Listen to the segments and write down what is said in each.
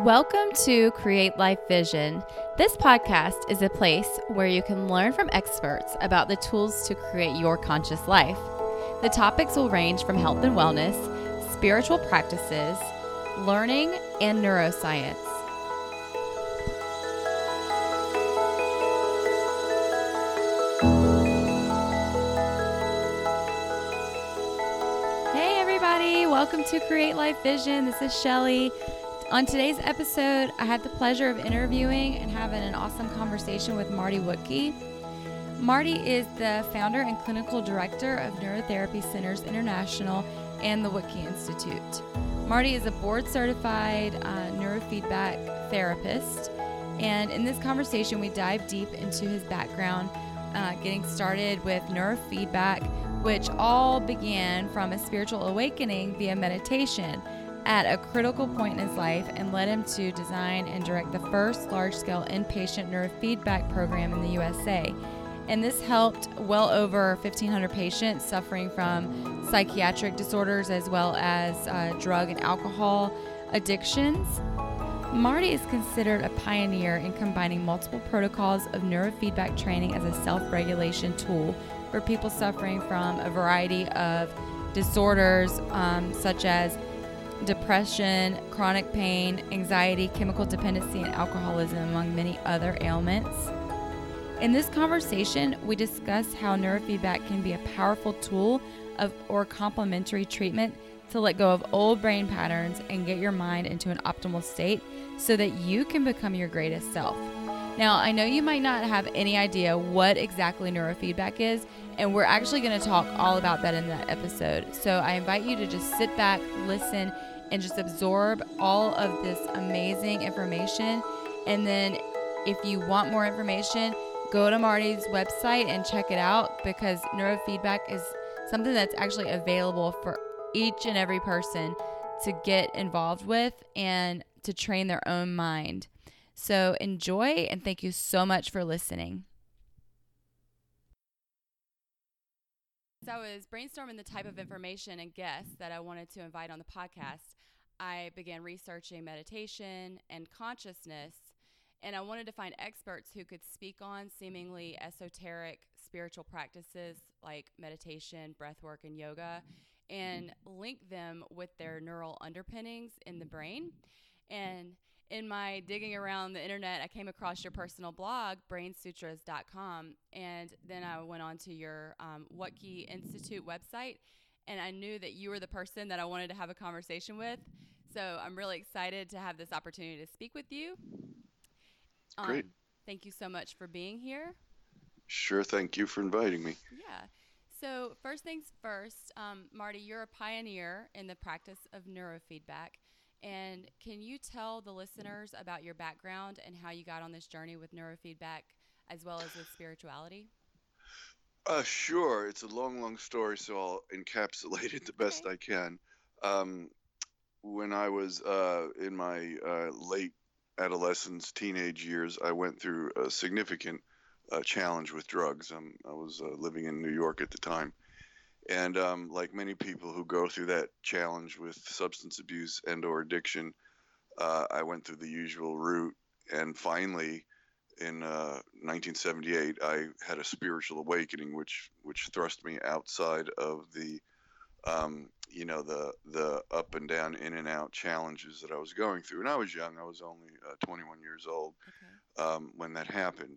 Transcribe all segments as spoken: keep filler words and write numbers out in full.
Welcome to Create Life Vision. This podcast is a place where you can learn from experts about the tools to create your conscious life. The topics will range from health and wellness, spiritual practices, learning, and neuroscience. Hey everybody, welcome to Create Life Vision. This is Shelly. On today's episode, I had the pleasure of interviewing and having an awesome conversation with Marty Wuttke. Marty is the founder and clinical director of Neurotherapy Centers International and the Wuttke Institute. Marty is a board-certified uh, neurofeedback therapist, and in this conversation, we dive deep into his background, uh, getting started with neurofeedback, which all began from a spiritual awakening via meditation at a critical point in his life and led him to design and direct the first large-scale inpatient neurofeedback program in the U S A. And this helped well over fifteen hundred patients suffering from psychiatric disorders as well as uh, drug and alcohol addictions. Marty is considered a pioneer in combining multiple protocols of neurofeedback training as a self-regulation tool for people suffering from a variety of disorders um, such as depression, chronic pain, anxiety, chemical dependency, and alcoholism, among many other ailments. In this conversation, we discuss how neurofeedback can be a powerful tool of or complementary treatment to let go of old brain patterns and get your mind into an optimal state so that you can become your greatest self. Now, I know you might not have any idea what exactly neurofeedback is, and we're actually going to talk all about that in that episode. So I invite you to just sit back, listen, and just absorb all of this amazing information. And then if you want more information, go to Marty's website and check it out, because neurofeedback is something that's actually available for each and every person to get involved with and to train their own mind. So enjoy, and thank you so much for listening. As I was brainstorming the type of information and guests that I wanted to invite on the podcast, I began researching meditation and consciousness, and I wanted to find experts who could speak on seemingly esoteric spiritual practices like meditation, breathwork, and yoga, and link them with their neural underpinnings in the brain. And in my digging around the internet, I came across your personal blog, brain sutras dot com, and then I went on to your um, Wuttke Institute website, and I knew that you were the person that I wanted to have a conversation with. So I'm really excited to have this opportunity to speak with you. Um, Great. Thank you so much for being here. Sure. Thank you for inviting me. Yeah. So first things first, um, Marty, you're a pioneer in the practice of neurofeedback. And can you tell the listeners about your background and how you got on this journey with neurofeedback as well as with spirituality? Uh, sure. It's a long, long story, so I'll encapsulate it the best Okay. I can. Um, when I was uh, in my uh, late adolescence, teenage years, I went through a significant uh, challenge with drugs. Um, I was uh, living in New York at the time. And um, like many people who go through that challenge with substance abuse and or addiction, uh, I went through the usual route. And finally, in uh, nineteen seventy-eight, I had a spiritual awakening, which which thrust me outside of the, um, you know, the the up and down, in and out challenges that I was going through. And I was young; I was only uh, twenty-one years old Okay. um, when that happened.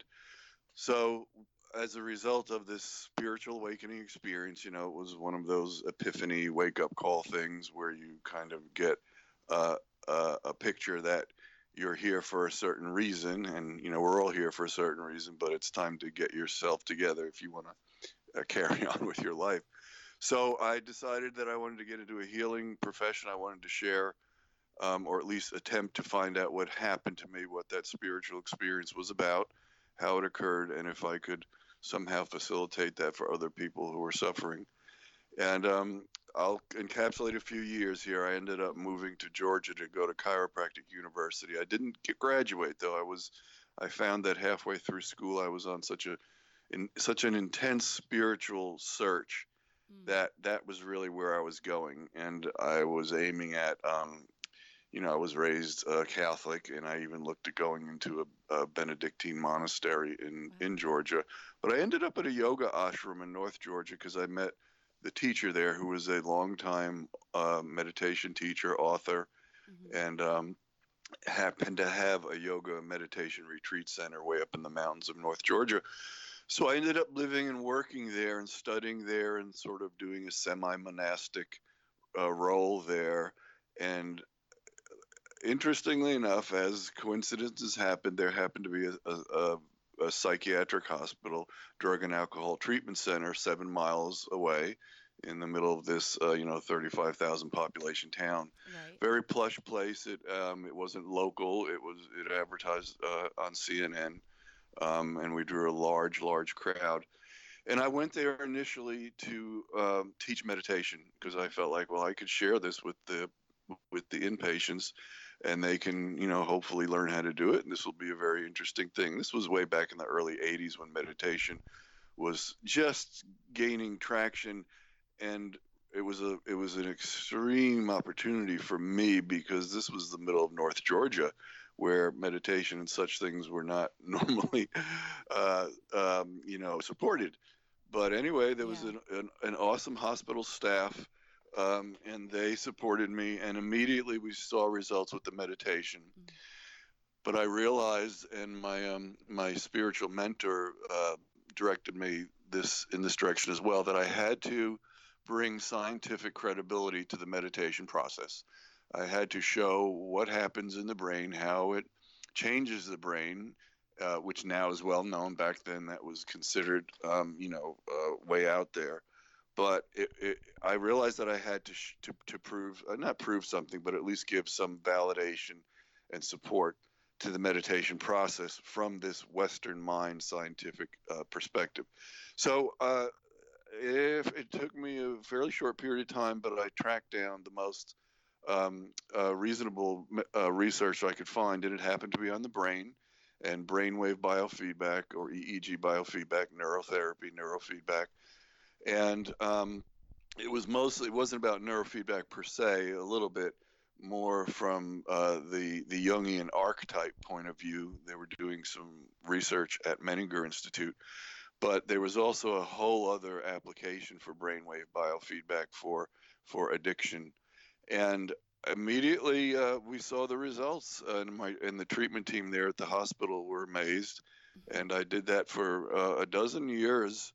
So, as a result of this spiritual awakening experience, you know, it was one of those epiphany wake up call things where you kind of get uh, a, a picture that you're here for a certain reason. And, you know, we're all here for a certain reason, but it's time to get yourself together if you want to uh, carry on with your life. So, I decided that I wanted to get into a healing profession. I wanted to share. Um, or at least attempt to find out what happened to me, what that spiritual experience was about, how it occurred, and if I could somehow facilitate that for other people who were suffering. And um, I'll encapsulate a few years here. I ended up moving to Georgia to go to chiropractic university. I didn't get, graduate though. I was, I found that halfway through school I was on such a, in such an intense spiritual search Mm. that that was really where I was going, and I was aiming at, um, you know, I was raised uh, Catholic, and I even looked at going into a, a Benedictine monastery in, Wow. in Georgia. But I ended up at a yoga ashram in North Georgia because I met the teacher there, who was a longtime uh, meditation teacher, author, Mm-hmm. and um, happened to have a yoga meditation retreat center way up in the mountains of North Georgia. So I ended up living and working there and studying there and sort of doing a semi-monastic uh, role there. And interestingly enough, as coincidences happened, there happened to be a, a, a, a psychiatric hospital, drug and alcohol treatment center, seven miles away, in the middle of this, uh, you know, thirty-five thousand population town. Right. Very plush place. It um, it wasn't local. It was it advertised uh, on C N N, um, and we drew a large, large crowd. And I went there initially to um, teach meditation because I felt like, well, I could share this with the with the inpatients, and they can, you know, hopefully learn how to do it. And this will be a very interesting thing. This was way back in the early eighties when meditation was just gaining traction, and it was a it was an extreme opportunity for me because this was the middle of North Georgia, where meditation and such things were not normally, uh, um, you know, supported. But anyway, there was Yeah. an, an, an awesome hospital staff, um, and they supported me, and immediately we saw results with the meditation. Mm. But I realized, and my um, my spiritual mentor uh, directed me this in this direction as well, that I had to bring scientific credibility to the meditation process. I had to show what happens in the brain, how it changes the brain, uh, which now is well known. Back then, that was considered, um, you know, uh, way out there. But it, it, I realized that I had to sh- to, to prove, uh, not prove something, but at least give some validation and support to the meditation process from this Western mind scientific uh, perspective. So uh, if it took me a fairly short period of time, but I tracked down the most um, uh, reasonable uh, research I could find, and it happened to be on the brain and brainwave biofeedback, or E E G biofeedback, neurotherapy, neurofeedback. And um, it was mostly, it wasn't about neurofeedback per se, a little bit more from uh, the, the Jungian archetype point of view. They were doing some research at Menninger Institute, but there was also a whole other application for brainwave biofeedback for, for addiction. And immediately uh, we saw the results, uh, and my and the treatment team there at the hospital were amazed. Mm-hmm. And I did that for uh, a dozen years,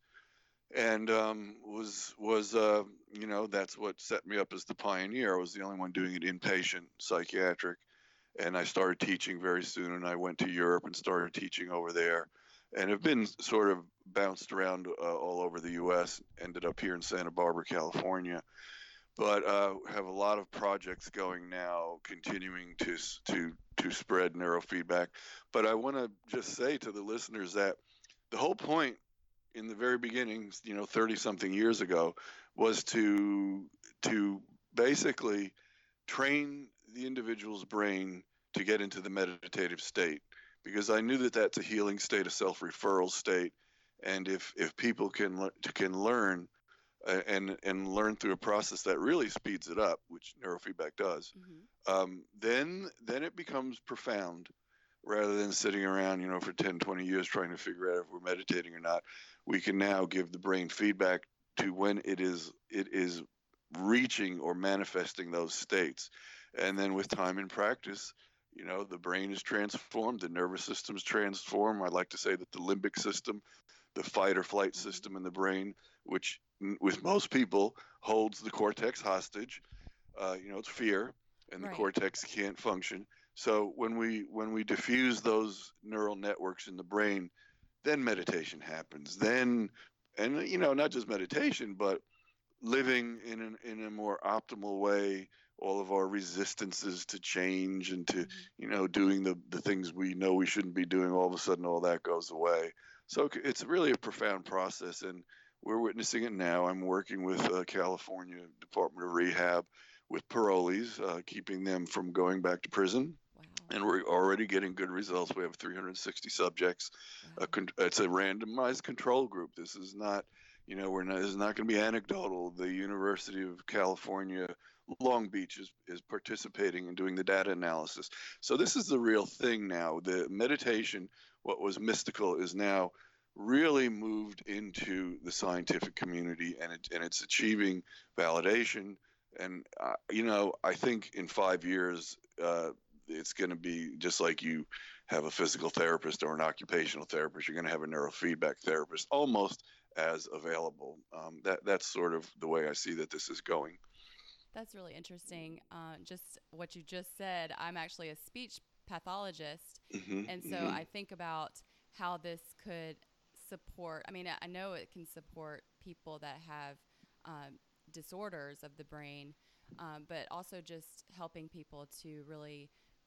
and um, was was uh, you know, that's what set me up as the pioneer. I was the only one doing it inpatient psychiatric, and I started teaching very soon. And I went to Europe and started teaching over there, and have been sort of bounced around uh, all over the U S. Ended up here in Santa Barbara, California, but uh, have a lot of projects going now, continuing to to to spread neurofeedback. But I want to just say to the listeners that the whole point in the very beginning, you know, thirty something years ago, was to to basically train the individual's brain to get into the meditative state, because I knew that that's a healing state, a self-referral state, and if if people can can learn uh, and and learn through a process that really speeds it up, which neurofeedback does, Mm-hmm. um, then then it becomes profound, rather than sitting around, you know, for ten, twenty years trying to figure out if we're meditating or not. We can now give the brain feedback to when it is it is reaching or manifesting those states. And then with time and practice, you know, the brain is transformed, the nervous system's transformed. I like to say that the limbic system, the fight or flight Mm-hmm. system in the brain, which with most people holds the cortex hostage, uh, you know, it's fear, and the Right. cortex can't function. So when we when we diffuse those neural networks in the brain, then meditation happens. Then, and you know, not just meditation, but living in an, in a more optimal way, all of our resistances to change and to, Mm-hmm. you know, doing the the things we know we shouldn't be doing, all of a sudden all that goes away. So it's really a profound process, and we're witnessing it now. I'm working with uh, California Department of Rehab with parolees, uh, keeping them from going back to prison. Wow. And we're already getting good results. We have three hundred sixty subjects. Wow. A con- it's a randomized control group. This is not, You know, we're not, this is not going to be anecdotal. The University of California, Long Beach is, is participating in doing the data analysis. So this is the real thing now. The meditation, what was mystical, is now really moved into the scientific community, and it, and it's achieving validation. And uh, you know, I think in five years, uh, it's going to be just like you have a physical therapist or an occupational therapist. You're going to have a neurofeedback therapist almost as available. Um, that that's sort of the way I see that this is going. That's really interesting. Uh, just what you just said. I'm actually a speech pathologist, Mm-hmm, and so mm-hmm. I think about how this could support. I mean, I know it can support people that have um, disorders of the brain, um, but also just helping people to really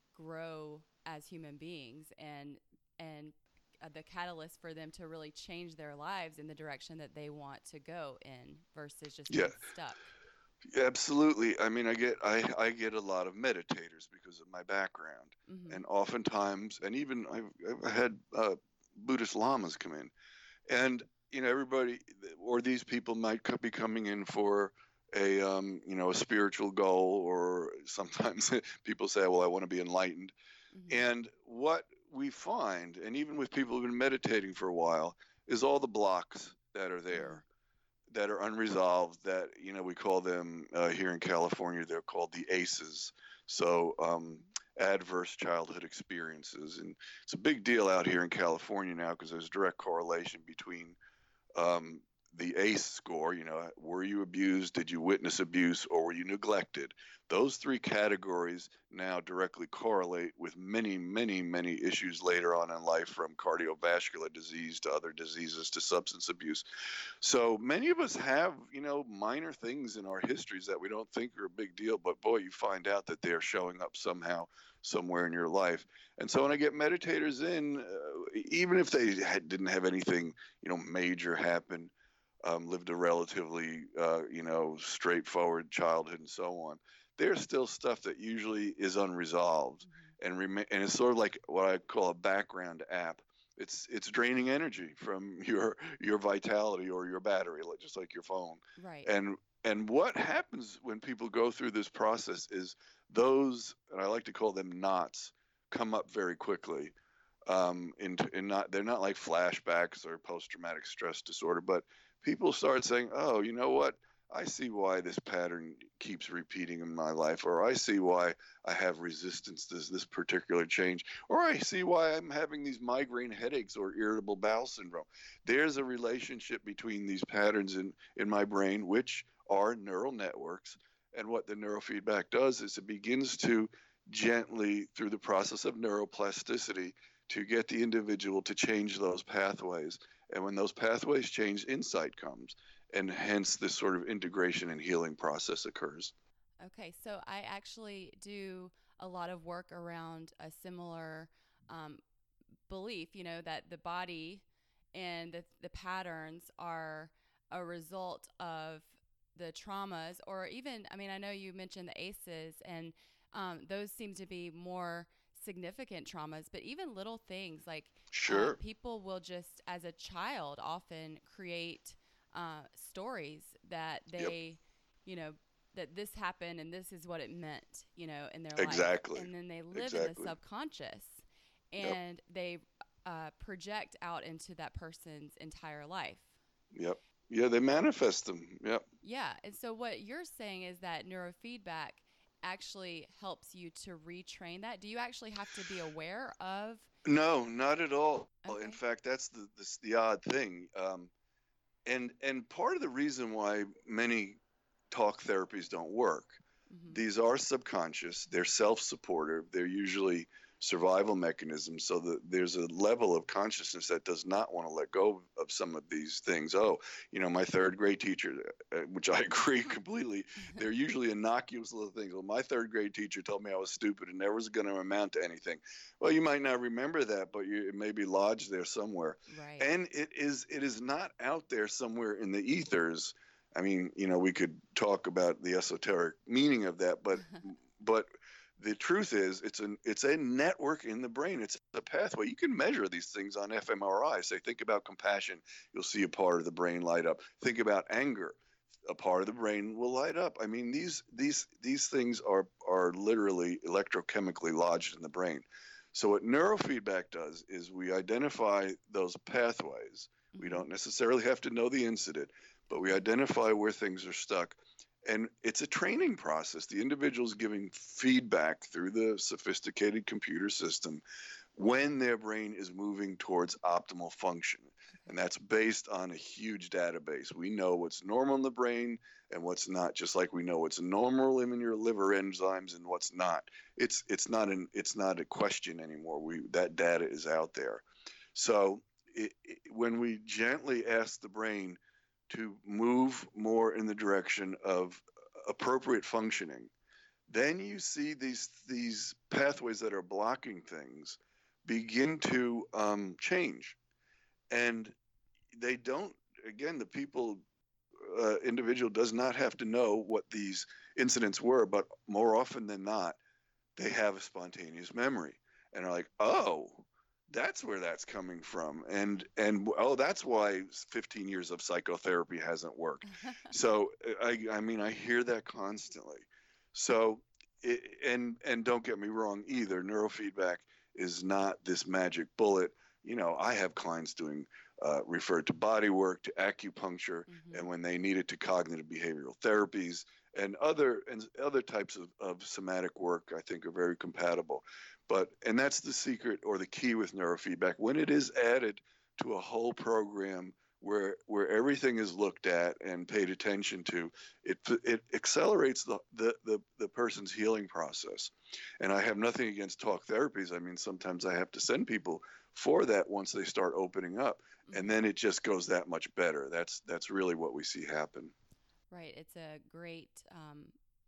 grow as human beings, and and uh, the catalyst for them to really change their lives in the direction that they want to go in versus just Yeah, being stuck. absolutely. I mean, I get I, I get a lot of meditators because of my background, Mm-hmm. and oftentimes, and even I've, I've had uh, Buddhist lamas come in, and you know, everybody or these people might co- be coming in for a um, you know, a spiritual goal, or sometimes people say, well, I want to be enlightened. Mm-hmm. And what we find, and even with people who've been meditating for a while, is all the blocks that are Mm. there, that are unresolved, that, you know, we call them uh, here in California, they're called the A C Es. So um, adverse childhood experiences. And it's a big deal out here in California now because there's direct correlation between um, the A C E score, you know, were you abused, did you witness abuse, or were you neglected? Those three categories now directly correlate with many, many, many issues later on in life, from cardiovascular disease to other diseases to substance abuse. So many of us have, you know, minor things in our histories that we don't think are a big deal, but boy, you find out that they're showing up somehow, somewhere in your life. And so when I get meditators in, uh, even if they had, didn't have anything, you know, major happen, um, lived a relatively, uh, you know, straightforward childhood and so on, there's still stuff that usually is unresolved, Mm-hmm. and rem- and it's sort of like what I call a background app. It's it's draining energy from your your vitality or your battery, like- just like your phone. Right. And and what happens when people go through this process is those, and I like to call them knots, come up very quickly. Um, in, in not they're not like flashbacks or post-traumatic stress disorder, but people start saying, "Oh, you know what? I see why this pattern keeps repeating in my life, or I see why I have resistance to this particular change, or I see why I'm having these migraine headaches or irritable bowel syndrome." There's a relationship between these patterns in, in my brain, which are neural networks. And what the neurofeedback does is it begins to gently, through the process of neuroplasticity, to get the individual to change those pathways. And when those pathways change, insight comes. And hence this sort of integration and healing process occurs. Okay, so I actually do a lot of work around a similar um, belief, you know, that the body and the, the patterns are a result of the traumas, or even, I mean, I know you mentioned the A C Es, and um, those seem to be more significant traumas, but even little things like uh, Sure. people will just, as a child, often create uh, stories that Yep. they, you know, that this happened and this is what it meant, you know, in their life. Exactly. And then they live in the Exactly. subconscious, Yep. and they uh, project out into that person's entire life. Yep. Yeah, they manifest them. Yep. Yeah. And so what you're saying is that neurofeedback actually helps you to retrain that. Do you actually have to be aware of? No, not at all. In Okay. fact, that's the this, the odd thing. Um, and and part of the reason why many talk therapies don't work, Mm-hmm. these are subconscious, they're self-supportive, they're usually survival mechanisms, so that there's a level of consciousness that does not want to let go of some of these things. Oh, you know, my third grade teacher, uh, which I agree completely, they're usually innocuous little things. Well, my third grade teacher told me I was stupid and never was going to amount to anything. Well, you might not remember that, but you, it may be lodged there somewhere. Right. And it is it is not out there somewhere in the ethers. I mean, you know, we could talk about the esoteric meaning of that, but but the truth is, it's an it's a network in the brain. It's a pathway. You can measure these things on fMRI. Say, think about compassion, you'll see a part of the brain light up. Think about anger, a part of the brain will light up. I mean, these these these things are are literally electrochemically lodged in the brain. So what neurofeedback does is we identify those pathways. We don't necessarily have to know the incident, but we identify where things are stuck. And it's a training process. The individual's giving feedback through the sophisticated computer system when their brain is moving towards optimal function. And that's based on a huge database. We know what's normal in the brain and what's not, just like we know what's normal in your liver enzymes and what's not. It's it's not an it's not a question anymore. We that data is out there. So it, it, when we gently ask the brain to move more in the direction of appropriate functioning, then you see these these pathways that are blocking things begin to um, change. And they don't, again, the people, uh, individual does not have to know what these incidents were, but more often than not, they have a spontaneous memory and are like, oh, that's where that's coming from. And, and oh, that's why fifteen years of psychotherapy hasn't worked. So, I, I mean, I hear that constantly. So, it, and, and don't get me wrong either, neurofeedback is not this magic bullet. You know, I have clients doing uh, referred to body work, to acupuncture, mm-hmm. and when they need it, to cognitive behavioral therapies and other and other types of, of somatic work. I think are very compatible. But and that's the secret or the key with neurofeedback. When it is added to a whole program where where everything is looked at and paid attention to, it it accelerates the the the, the person's healing process. And I have nothing against talk therapies. I mean, sometimes I have to send people for that once they start opening up, and then it just goes that much better. That's that's really what we see happen. Right. It's a great um,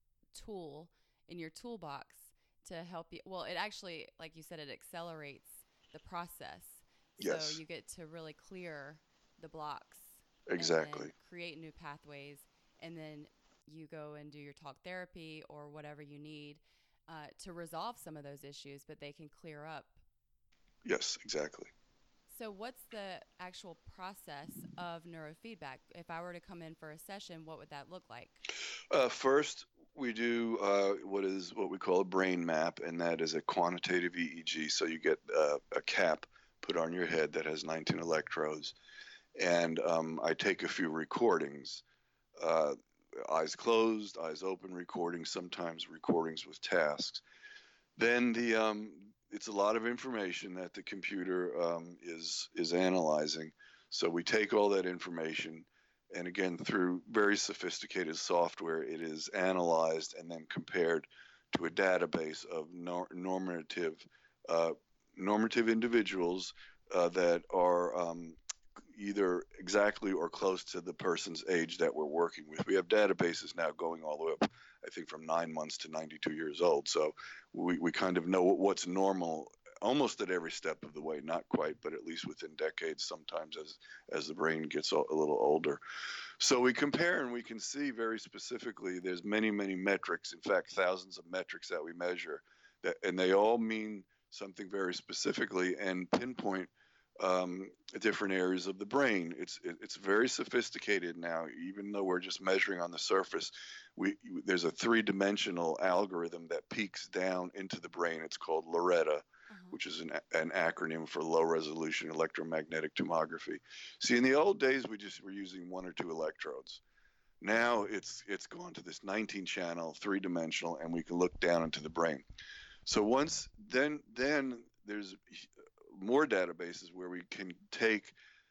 tool in your toolbox to help you. Well, it actually, like you said, it accelerates the process. Yes. So you get to really clear the blocks. Exactly. And create new pathways, and then you go and do your talk therapy or whatever you need uh, to resolve some of those issues, but they can clear up. Yes, exactly. So what's the actual process of neurofeedback? If I were to come in for a session, what would that look like? Uh, first, we do uh, what is what we call a brain map, and that is a quantitative E E G. So you get uh, a cap put on your head that has nineteen electrodes, and um, I take a few recordings, uh, eyes closed, eyes open recordings, sometimes recordings with tasks. Then the um, it's a lot of information that the computer um, is is analyzing. So we take all that information, and again, through very sophisticated software, it is analyzed and then compared to a database of nor- normative uh, normative individuals uh, that are um, either exactly or close to the person's age that we're working with. We have databases now going all the way up, I think, from nine months to ninety-two years old. So we, we kind of know what's normal almost at every step of the way, not quite, but at least within decades sometimes as, as the brain gets a little older. So we compare and we can see very specifically there's many, many metrics, in fact, thousands of metrics that we measure, that, and they all mean something very specifically and pinpoint um, different areas of the brain. It's it, it's very sophisticated now, even though we're just measuring on the surface. We there's a three-dimensional algorithm that peeks down into the brain. It's called Loretta, uh-huh. which is an, an acronym for low-resolution electromagnetic tomography. See, in the old days, we just were using one or two electrodes. Now it's it's gone to this nineteen-channel, three-dimensional, and we can look down into the brain. So once then then there's more databases where we can take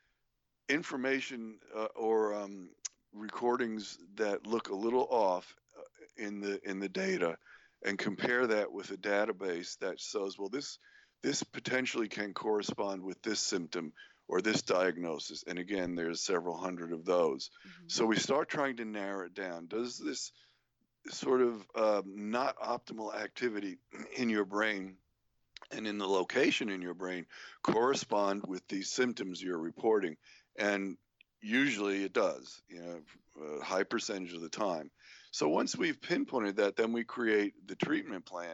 information uh, or um, recordings that look a little off uh, in the in the data and compare that with a database that says, well, this this potentially can correspond with this symptom or this diagnosis. And again, there's several hundred of those. Mm-hmm. So we start trying to narrow it down. Does this sort of um, not optimal activity in your brain and in the location in your brain correspond with these symptoms you're reporting? And usually it does, you know, a high percentage of the time. So once we've pinpointed that, then we create the treatment plan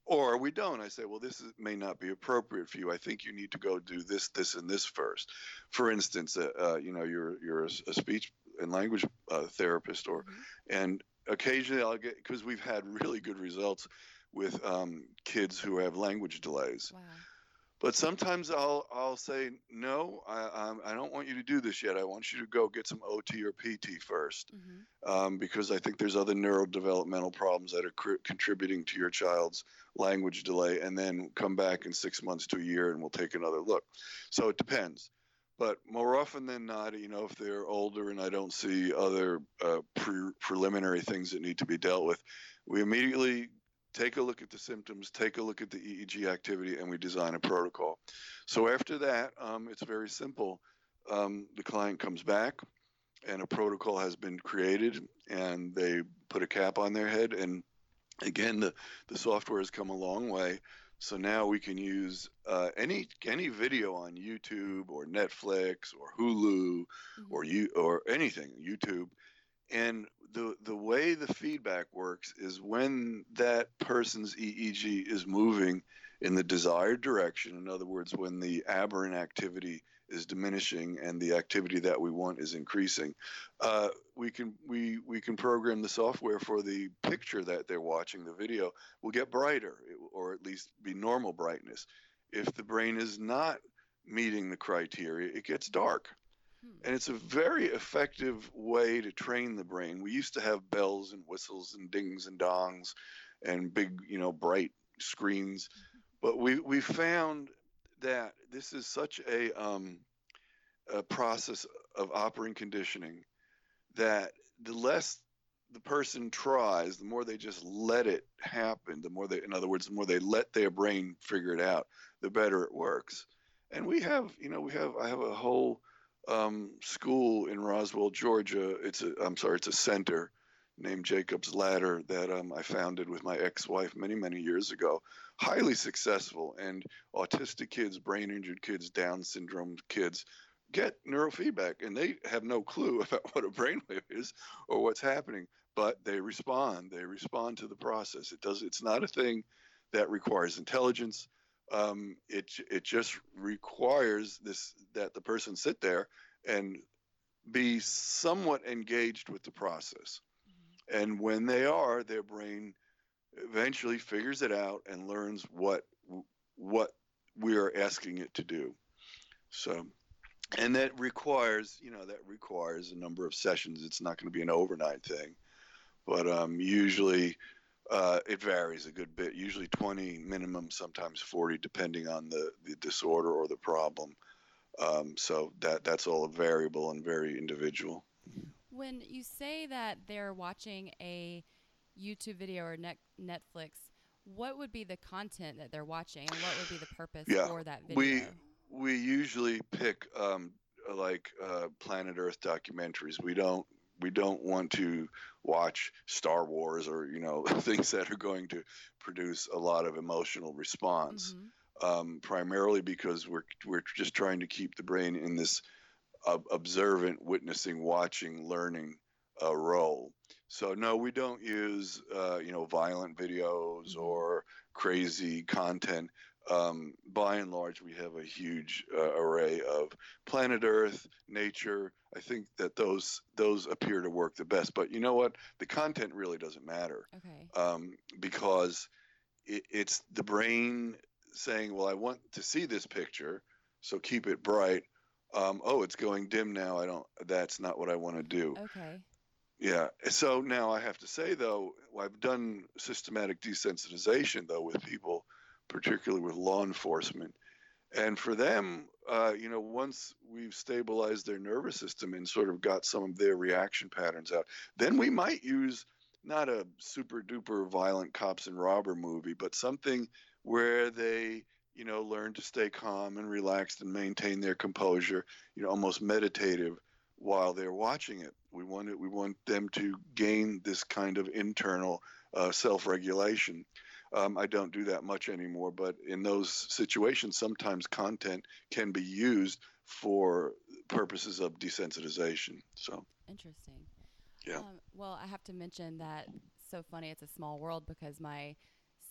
Or we don't. I say, well, this is, may not be appropriate for you. I think you need to go do this, this, and this first. For instance, uh, uh, you know, you're you're a, a speech and language uh, therapist, or Mm-hmm. and occasionally I'll get, because we've had really good results with um, kids who have language delays. Wow. But sometimes I'll I'll say, no, I um, I don't want you to do this yet. I want you to go get some O T or P T first, Mm-hmm. um, because I think there's other neurodevelopmental problems that are cr- contributing to your child's language delay, and then come back in six months to a year and we'll take another look. So it depends. But more often than not, you know, if they're older and I don't see other uh, pre- preliminary things that need to be dealt with, we immediately take a look at the symptoms, take a look at the E E G activity, and we design a protocol. So after that, um, it's very simple. Um, the client comes back, and a protocol has been created, and they put a cap on their head. And again, the, the software has come a long way. So now we can use uh, any any video on YouTube or Netflix or Hulu Mm-hmm. or you or anything, YouTube. And the the way the feedback works is when that person's E E G is moving in the desired direction. In other words, when the aberrant activity is diminishing and the activity that we want is increasing, uh, we can we we can program the software for the picture that they're watching. The video will get brighter, or at least be normal brightness. If the brain is not meeting the criteria, it gets dark. Hmm. And it's a very effective way to train the brain. We used to have bells and whistles and dings and dongs and big, you know, bright screens, but we we found that this is such a um, a process of operant conditioning that the less the person tries, the more they just let it happen, the more they, in other words, the more they let their brain figure it out, the better it works. And we have, you know, we have, I have a whole um, school in Roswell, Georgia. It's a, I'm sorry, it's a center named Jacob's Ladder that um, I founded with my ex-wife many, many years ago. Highly successful, and autistic kids, brain injured kids, Down syndrome kids get neurofeedback, and they have no clue about what a brainwave is or what's happening, but they respond. They respond to the process. It does. It's not a thing that requires intelligence. Um, it it just requires this, that the person sit there and be somewhat engaged with the process. Mm-hmm. And when they are, their brain eventually figures it out and learns what what we are asking it to do. So, and that requires, you know, that requires a number of sessions. It's not going to be an overnight thing, but um, usually uh, it varies a good bit. Usually twenty minimum, sometimes forty, depending on the, the disorder or the problem. Um, so that that's all variable and very individual. When you say that they're watching a YouTube video or net- Netflix, what would be the content that they're watching, and what would be the purpose Yeah, for that video? we we usually pick um, like uh, Planet Earth documentaries. We don't we don't want to watch Star Wars or, you know, things that are going to produce a lot of emotional response. Mm-hmm. Um, primarily because we're we're just trying to keep the brain in this uh, observant, witnessing, watching, learning uh, role. So no, we don't use uh, you know, violent videos Mm-hmm. or crazy content. Um, by and large, we have a huge uh, array of planet Earth, nature. I think that those those appear to work the best. But you know what? The content really doesn't matter, Okay. um, because it, it's the brain saying, "Well, I want to see this picture, so keep it bright." Um, oh, it's going dim now. I don't. That's not what I want to do. Okay. Yeah. So now I have to say, though, I've done systematic desensitization, though, with people, particularly with law enforcement. And for them, uh, you know, once we've stabilized their nervous system and sort of got some of their reaction patterns out, then we might use not a super duper violent cops and robber movie, but something where they, you know, learn to stay calm and relaxed and maintain their composure, you know, almost meditative while they're watching it. We want it, we want them to gain this kind of internal uh, self-regulation. Um, I don't do that much anymore, but in those situations, sometimes content can be used for purposes of desensitization. So, Interesting. yeah. Um, well, I have to mention that, so funny, it's a small world, because my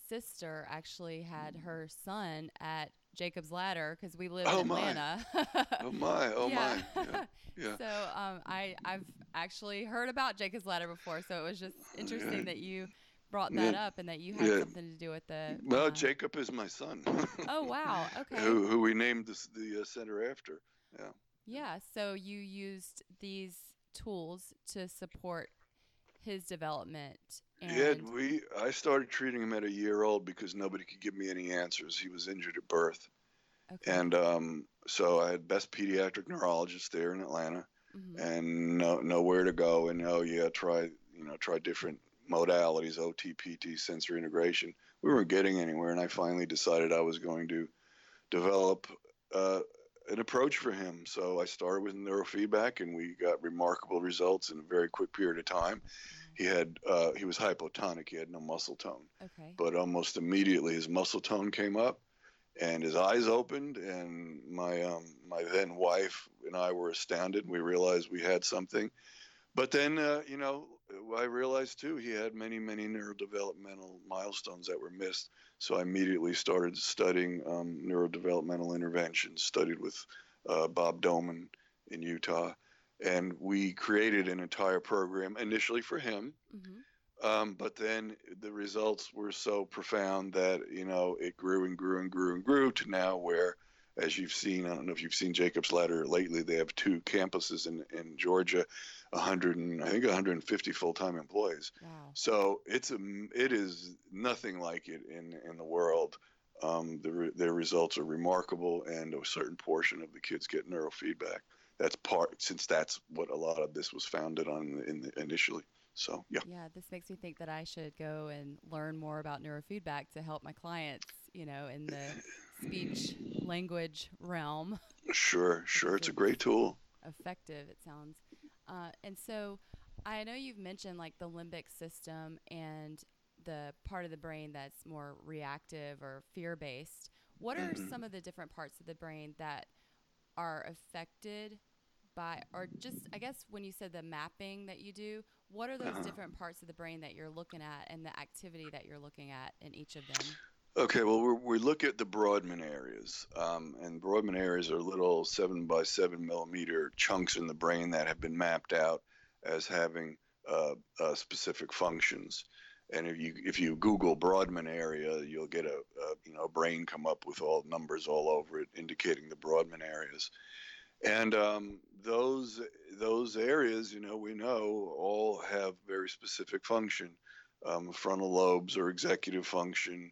sister actually had her son at Jacob's Ladder because we live Oh in my. Atlanta. Oh my. Oh yeah. my. Yeah. Yeah. So um, I I've actually heard about Jacob's Ladder before, so it was just Yeah. interesting that you brought that Yeah. up and that you had Yeah. something to do with the. Well, Uh, Jacob is my son, oh wow. Okay. who who we named this, the uh, center after. Yeah. Yeah. So you used these tools to support his development Yeah, and. we. I started treating him at a year old because nobody could give me any answers. He was injured at birth, Okay. and um, so I had best pediatric neurologist there in Atlanta, Mm-hmm. and no nowhere to go. And oh yeah, try you know try different modalities, O T, P T, sensory integration. We weren't getting anywhere, and I finally decided I was going to develop uh, an approach for him. So I started with neurofeedback, and we got remarkable results in a very quick period of time. He had uh, he was hypotonic. He had no muscle tone, Okay. but almost immediately his muscle tone came up, and his eyes opened. And my um, my then wife and I were astounded. We realized we had something. But then, uh, you know, I realized too he had many, many neurodevelopmental milestones that were missed. So I immediately started studying um, neurodevelopmental interventions, studied with uh, Bob Doman in Utah. And we created an entire program initially for him. Mm-hmm. Um, but then the results were so profound that, you know, it grew and grew and grew and grew to now where, as you've seen, I don't know if you've seen Jacob's Ladder lately, they have two campuses in, in Georgia, one hundred and I think one hundred fifty full-time employees. Wow. So it's a, it is nothing like it in, in the world. Um, the, their results are remarkable, and a certain portion of the kids get neurofeedback. That's part, since that's what a lot of this was founded on in the, initially. So, yeah. Yeah, this makes me think that I should go and learn more about neurofeedback to help my clients, you know, in the speech language realm. Sure, sure. It's a It's great tool. effective, it sounds. Uh, and so I know you've mentioned like the limbic system and the part of the brain that's more reactive or fear based. What are Mm-hmm. some of the different parts of the brain that are affected by, or just, I guess, when you said the mapping that you do, what are those Uh-huh. different parts of the brain that you're looking at and the activity that you're looking at in each of them? Okay, well, we're, we look at the Brodmann areas, um, and Brodmann areas are little seven by seven millimeter chunks in the brain that have been mapped out as having uh, uh, specific functions. And if you if you Google Brodmann area, you'll get a, a you know a brain come up with all numbers all over it, indicating the Brodmann areas. And um, those those areas, you know, we know all have very specific function. Um, frontal lobes or executive function,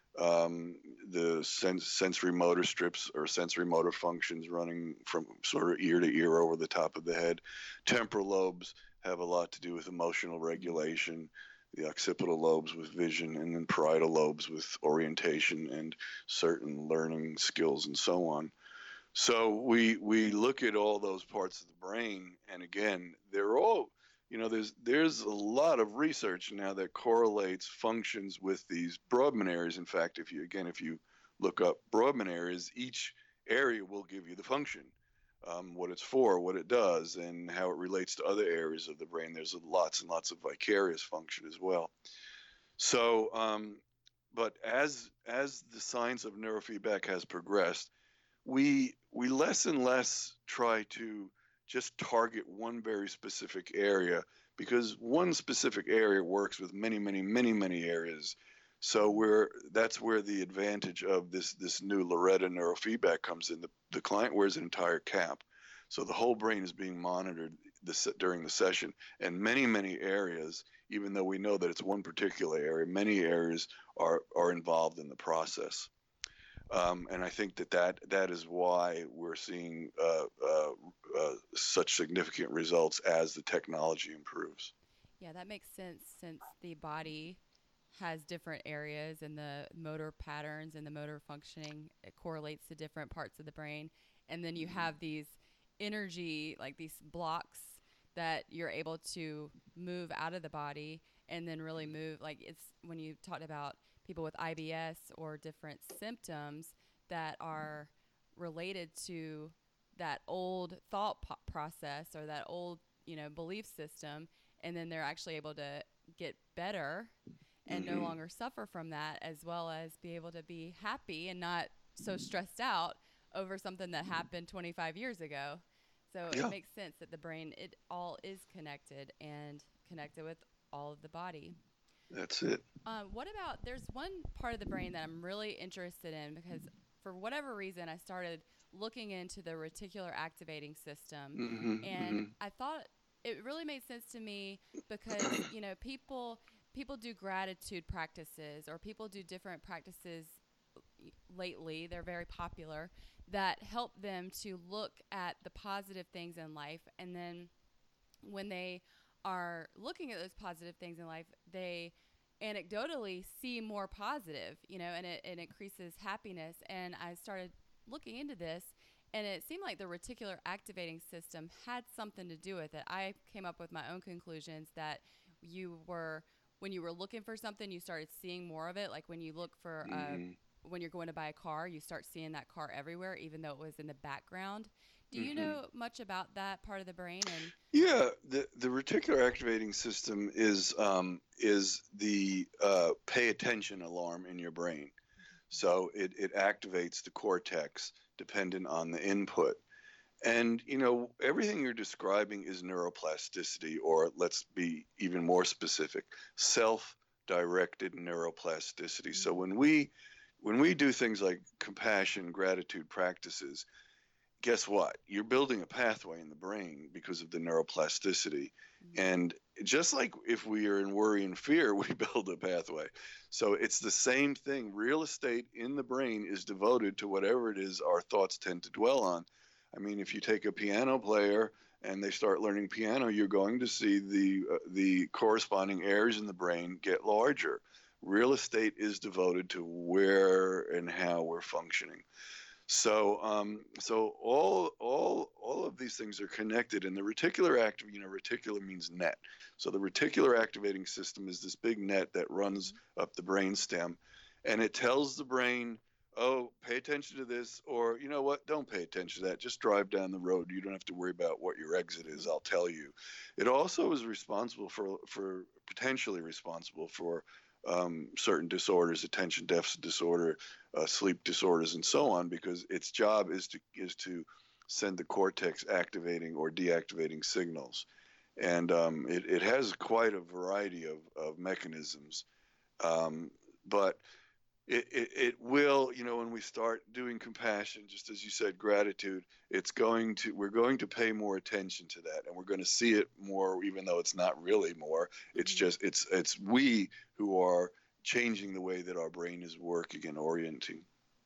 um, the sens- sensory motor strips or sensory motor functions running from sort of ear to ear over the top of the head. Temporal lobes have a lot to do with emotional regulation, the occipital lobes with vision, and then parietal lobes with orientation and certain learning skills and so on. So we we look at all those parts of the brain, and again, they're all, you know, there's there's a lot of research now that correlates functions with these Brodmann areas. In fact, if you again if you look up Brodmann areas, each area will give you the function, um, what it's for, what it does, and how it relates to other areas of the brain. There's lots and lots of vicarious function as well. So, um, but as as the science of neurofeedback has progressed, we we less and less try to just target one very specific area, because one specific area works with many many many many areas. So we're that's where the advantage of this this new Loretta neurofeedback comes in. The, the client wears an entire cap, so the whole brain is being monitored this, during the session, and many many areas, even though we know that it's one particular area, many areas are are involved in the process. Um, and I think that, that that is why we're seeing uh, uh, uh, such significant results as the technology improves. Yeah, that makes sense since the body has different areas and the motor patterns and the motor functioning, it correlates to different parts of the brain. And then you have these energy, like these blocks that you're able to move out of the body and then really move. Like it's when you talked about people with I B S or different symptoms that are related to that old thought po- process or that old, you know, belief system, and then they're actually able to get better and Mm-hmm. no longer suffer from that, as well as be able to be happy and not so stressed out over something that happened twenty-five years ago. So Yeah. it makes sense that the brain, it all is connected and connected with all of the body. That's it. Um, what about, there's one part of the brain that I'm really interested in because for whatever reason I started looking into the reticular activating system, Mm-hmm. and Mm-hmm. I thought it really made sense to me because, you know, people people do gratitude practices, or people do different practices lately, they're very popular, that help them to look at the positive things in life, and then when they are looking at those positive things in life, they anecdotally see more positive, you know, and it, it increases happiness. And I started looking into this, and it seemed like the reticular activating system had something to do with it. I came up with my own conclusions that you were, when you were looking for something, you started seeing more of it. Like when you look for, Mm-hmm. uh, when you're going to buy a car, you start seeing that car everywhere, even though it was in the background. Do you Mm-hmm. know much about that part of the brain? And Yeah, the the reticular activating system is um, is the uh, pay attention alarm in your brain. So it, it activates the cortex dependent on the input. And, you know, everything you're describing is neuroplasticity, or let's be even more specific, self-directed neuroplasticity. So when we when we do things like compassion, gratitude practices, guess what? You're building a pathway in the brain because of the neuroplasticity. mm-hmm. And just like if we are in worry and fear, we build a pathway. So it's the same thing. Real estate in the brain is devoted to whatever it is our thoughts tend to dwell on. I mean, if you take a piano player and they start learning piano, you're going to see the uh, the corresponding areas in the brain get larger. Real estate is devoted to where and how we're functioning. So, um, so all, all, all of these things are connected, and the reticular active, you know, reticular means net. So the reticular activating system is this big net that runs up the brain stem, and it tells the brain, oh, pay attention to this, or you know what, don't pay attention to that. Just drive down the road. You don't have to worry about what your exit is. I'll tell you. It also is responsible for, for potentially responsible for Um, certain disorders, attention deficit disorder, uh, sleep disorders, and so on, because its job is to is to send the cortex activating or deactivating signals, and um, it it has quite a variety of of mechanisms, um, but it, it it will, you know, when we start doing compassion, just as you said, gratitude, it's going to we're going to pay more attention to that, and we're going to see it more, even though it's not really more. It's Mm-hmm. just it's it's we who are changing the way that our brain is working and orienting.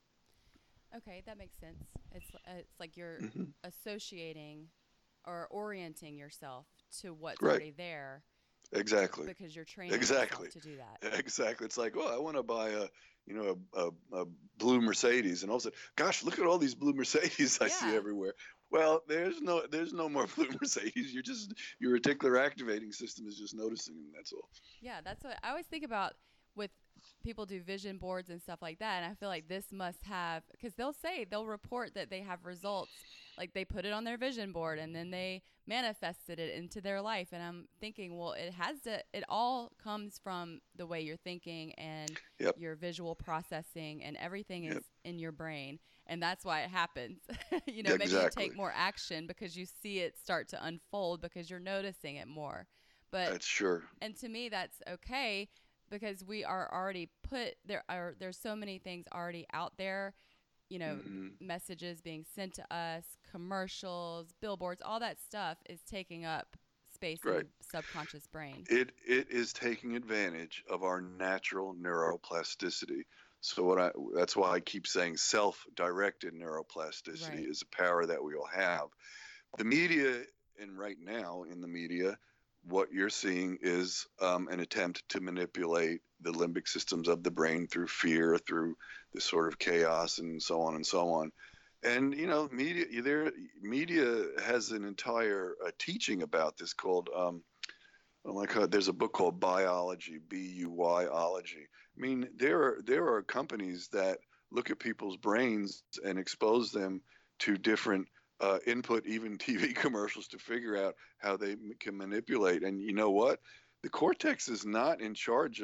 Okay, that makes sense. It's uh, it's like you're Mm-hmm. associating or orienting yourself to what's Right. already there Exactly. because you're training Exactly. yourself to do that. Exactly. It's like, oh, I want to buy a, you know, a, a, a blue Mercedes, and all of a sudden, gosh, look at all these blue Mercedes I see Yeah. everywhere. Well, there's no, there's no more blue Mercedes. You're just, your reticular activating system is just noticing them. That's all. Yeah, that's what I always think about with people do vision boards and stuff like that. And I feel like this must have, because they'll say, they'll report that they have results, like they put it on their vision board and then they manifested it into their life. And I'm thinking, well, it has to, it all comes from the way you're thinking and Yep. your visual processing, and everything is Yep. in your brain. And that's why it happens. you know, maybe Exactly. you take more action because you see it start to unfold because you're noticing it more. But That's sure. and to me, that's okay, because we are already put there. Are there's so many things already out there, you know, Mm-hmm. messages being sent to us, commercials, billboards, all that stuff is taking up space in Right. the subconscious brain. It it is taking advantage of our natural neuroplasticity. So what I that's why I keep saying self-directed neuroplasticity Right. is a power that we all have. The media, and right now in the media, what you're seeing is um, an attempt to manipulate the limbic systems of the brain through fear, through this sort of chaos, and so on and so on. And you know, media there media has an entire uh, teaching about this called um, oh my God, there's a book called Biology, B U Y ology. I mean, there are there are companies that look at people's brains and expose them to different uh, input, even T V commercials, to figure out how they m- can manipulate. And you know what? The cortex is not in charge of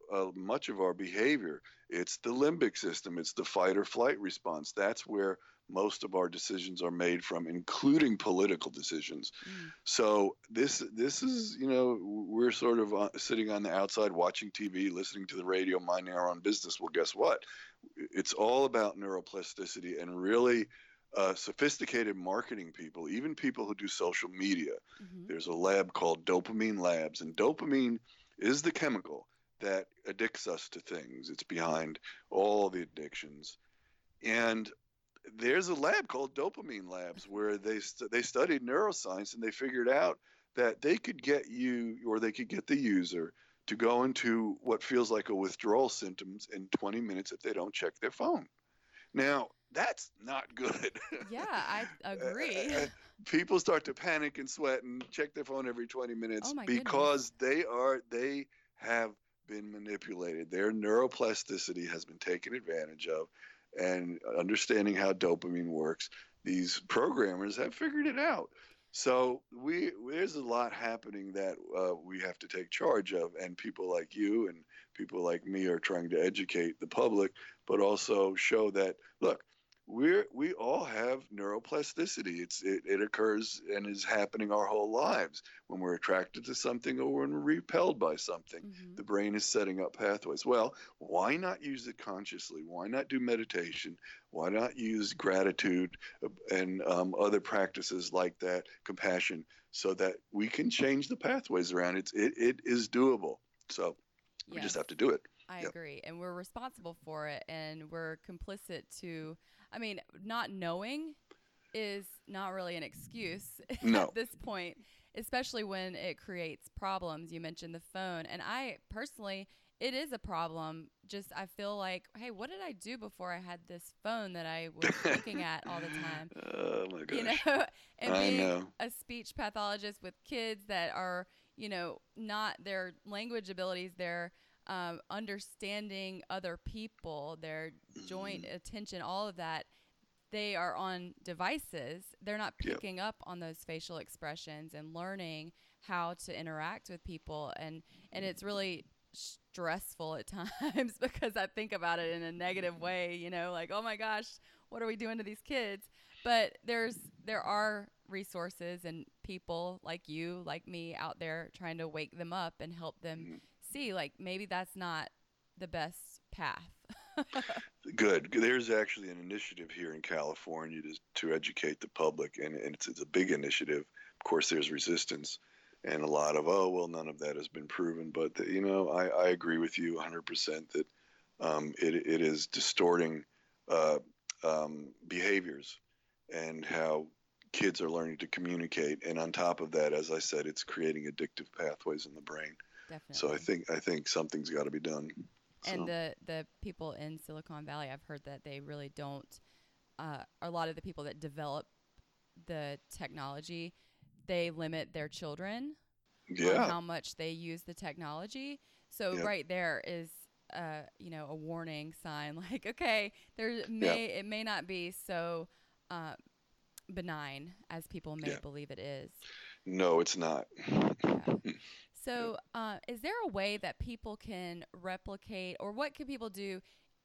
uh, much of our behavior. It's the limbic system. It's the fight or flight response. That's where most of our decisions are made from, including political decisions. Mm. So this this is, you know, we're sort of uh, sitting on the outside watching T V, listening to the radio, minding our own business. Well, guess what? It's all about neuroplasticity and really uh, sophisticated marketing people, even people who do social media. Mm-hmm. There's a lab called Dopamine Labs, and dopamine is the chemical that addicts us to things. It's behind all the addictions. And there's a lab called Dopamine Labs where they st- they studied neuroscience, and they figured out that they could get you, or they could get the user, to go into what feels like a withdrawal symptoms in twenty minutes if they don't check their phone. Now, that's not good. Yeah, I agree. People start to panic and sweat and check their phone every twenty minutes Oh my because they are they have been manipulated. Their neuroplasticity has been taken advantage of, and understanding how dopamine works, these programmers have figured it out. So we there's a lot happening that uh, we have to take charge of, and people like you and people like me are trying to educate the public, but also show that, look, we're we all have neuroplasticity. It's it, it occurs and is happening our whole lives. When we're attracted to something or when we're repelled by something, Mm-hmm. the brain is setting up pathways. Well, why not use it consciously? Why not do meditation? Why not use gratitude and um, other practices like that, compassion, so that we can change the pathways around? It's it, it is doable. So we Yes. just have to do it. I Yep. agree. And we're responsible for it, and we're complicit to, I mean, not knowing is not really an excuse No. at this point, especially when it creates problems. You mentioned the phone, and I personally, it is a problem. Just, I feel like, hey, what did I do before I had this phone that I was looking at all the time? Oh my gosh. You know, and I being know. a speech pathologist with kids that are, you know, not their language abilities, their um, understanding other people, their joint Mhm. attention, all of that, they are on devices. They're not Yep. picking up on those facial expressions and learning how to interact with people. And, and it's really stressful at times because I think about it in a negative way, you know, like, oh my gosh, what are we doing to these kids? But there's there are resources and people like you, like me, out there trying to wake them up and help them Mhm. see, like, maybe that's not the best path. Good. There's actually an initiative here in California to, to educate the public, and, and it's, it's a big initiative. Of course, there's resistance and a lot of, oh, well, none of that has been proven. But, the, you know, I, I agree with you one hundred percent that um, it, it is distorting uh, um, behaviors and how kids are learning to communicate. And on top of that, as I said, it's creating addictive pathways in the brain. Definitely. So I think I think something's got to be done. And So. the, the people in Silicon Valley, I've heard that they really don't, uh, a lot of the people that develop the technology, they limit their children Yeah. on how much they use the technology. So Yep. right there is, uh, you know, a warning sign like, okay, there may, it may not be so uh, benign as people may Yeah. believe it is. No, it's not. Yeah. So, uh, is there a way that people can replicate, or what can people do?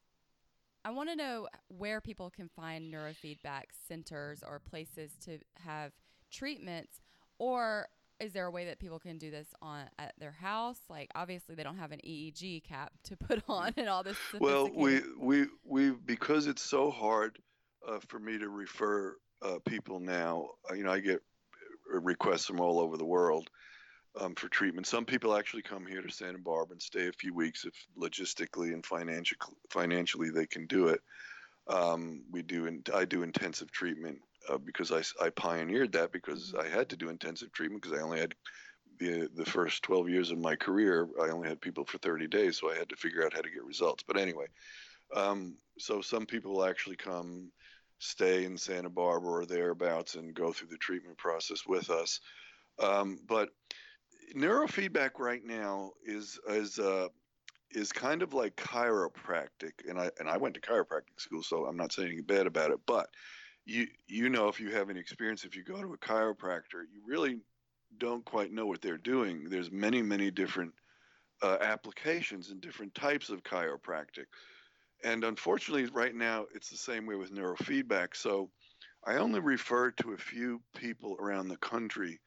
I want to know where people can find neurofeedback centers or places to have treatments, or is there a way that people can do this on at their house? Like, obviously, they don't have an E E G cap to put on and all this. Well, we sophisticated- we we because it's so hard uh, for me to refer uh, people now. Uh, you know, I get requests from all over the world um, for treatment. Some people actually come here to Santa Barbara and stay a few weeks if logistically and financially financially they can do it. Um, we do, in, I do intensive treatment uh, because I, I pioneered that because Mhm. I had to do intensive treatment because I only had the the first twelve years of my career. I only had people for thirty days, so I had to figure out how to get results. But anyway, um, so some people will actually come stay in Santa Barbara or thereabouts and go through the treatment process with us. Um, but neurofeedback right now is is uh, is kind of like chiropractic, and I and I went to chiropractic school, so I'm not saying anything bad about it. But you you know, if you have any experience, if you go to a chiropractor, you really don't quite know what they're doing. There's many many different uh, applications and different types of chiropractic. And unfortunately, right now, it's the same way with neurofeedback. So I only refer to a few people around the country.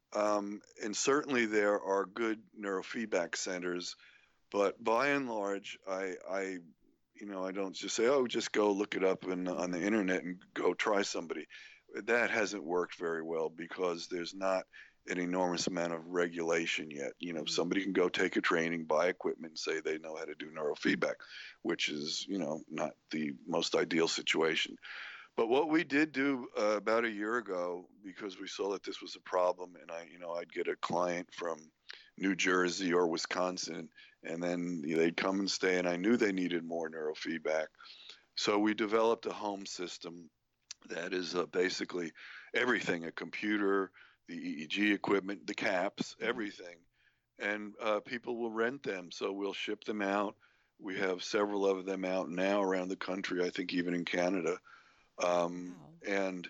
Um, and certainly there are good neurofeedback centers, but by and large, I, I, you know, I don't just say, oh, just go look it up in, on the internet and go try somebody. That hasn't worked very well because there's not an enormous amount of regulation yet. You know, somebody can go take a training, buy equipment, and say they know how to do neurofeedback, which is, you know, not the most ideal situation. But what we did do uh, about a year ago, because we saw that this was a problem, and I, you know, I'd get a client from New Jersey or Wisconsin, and then they'd come and stay, and I knew they needed more neurofeedback. So we developed a home system that is uh, basically everything, a computer, the E E G equipment, the caps, everything. And uh, people will rent them. So we'll ship them out. We have several of them out now around the country, I think even in Canada. Um, Wow. and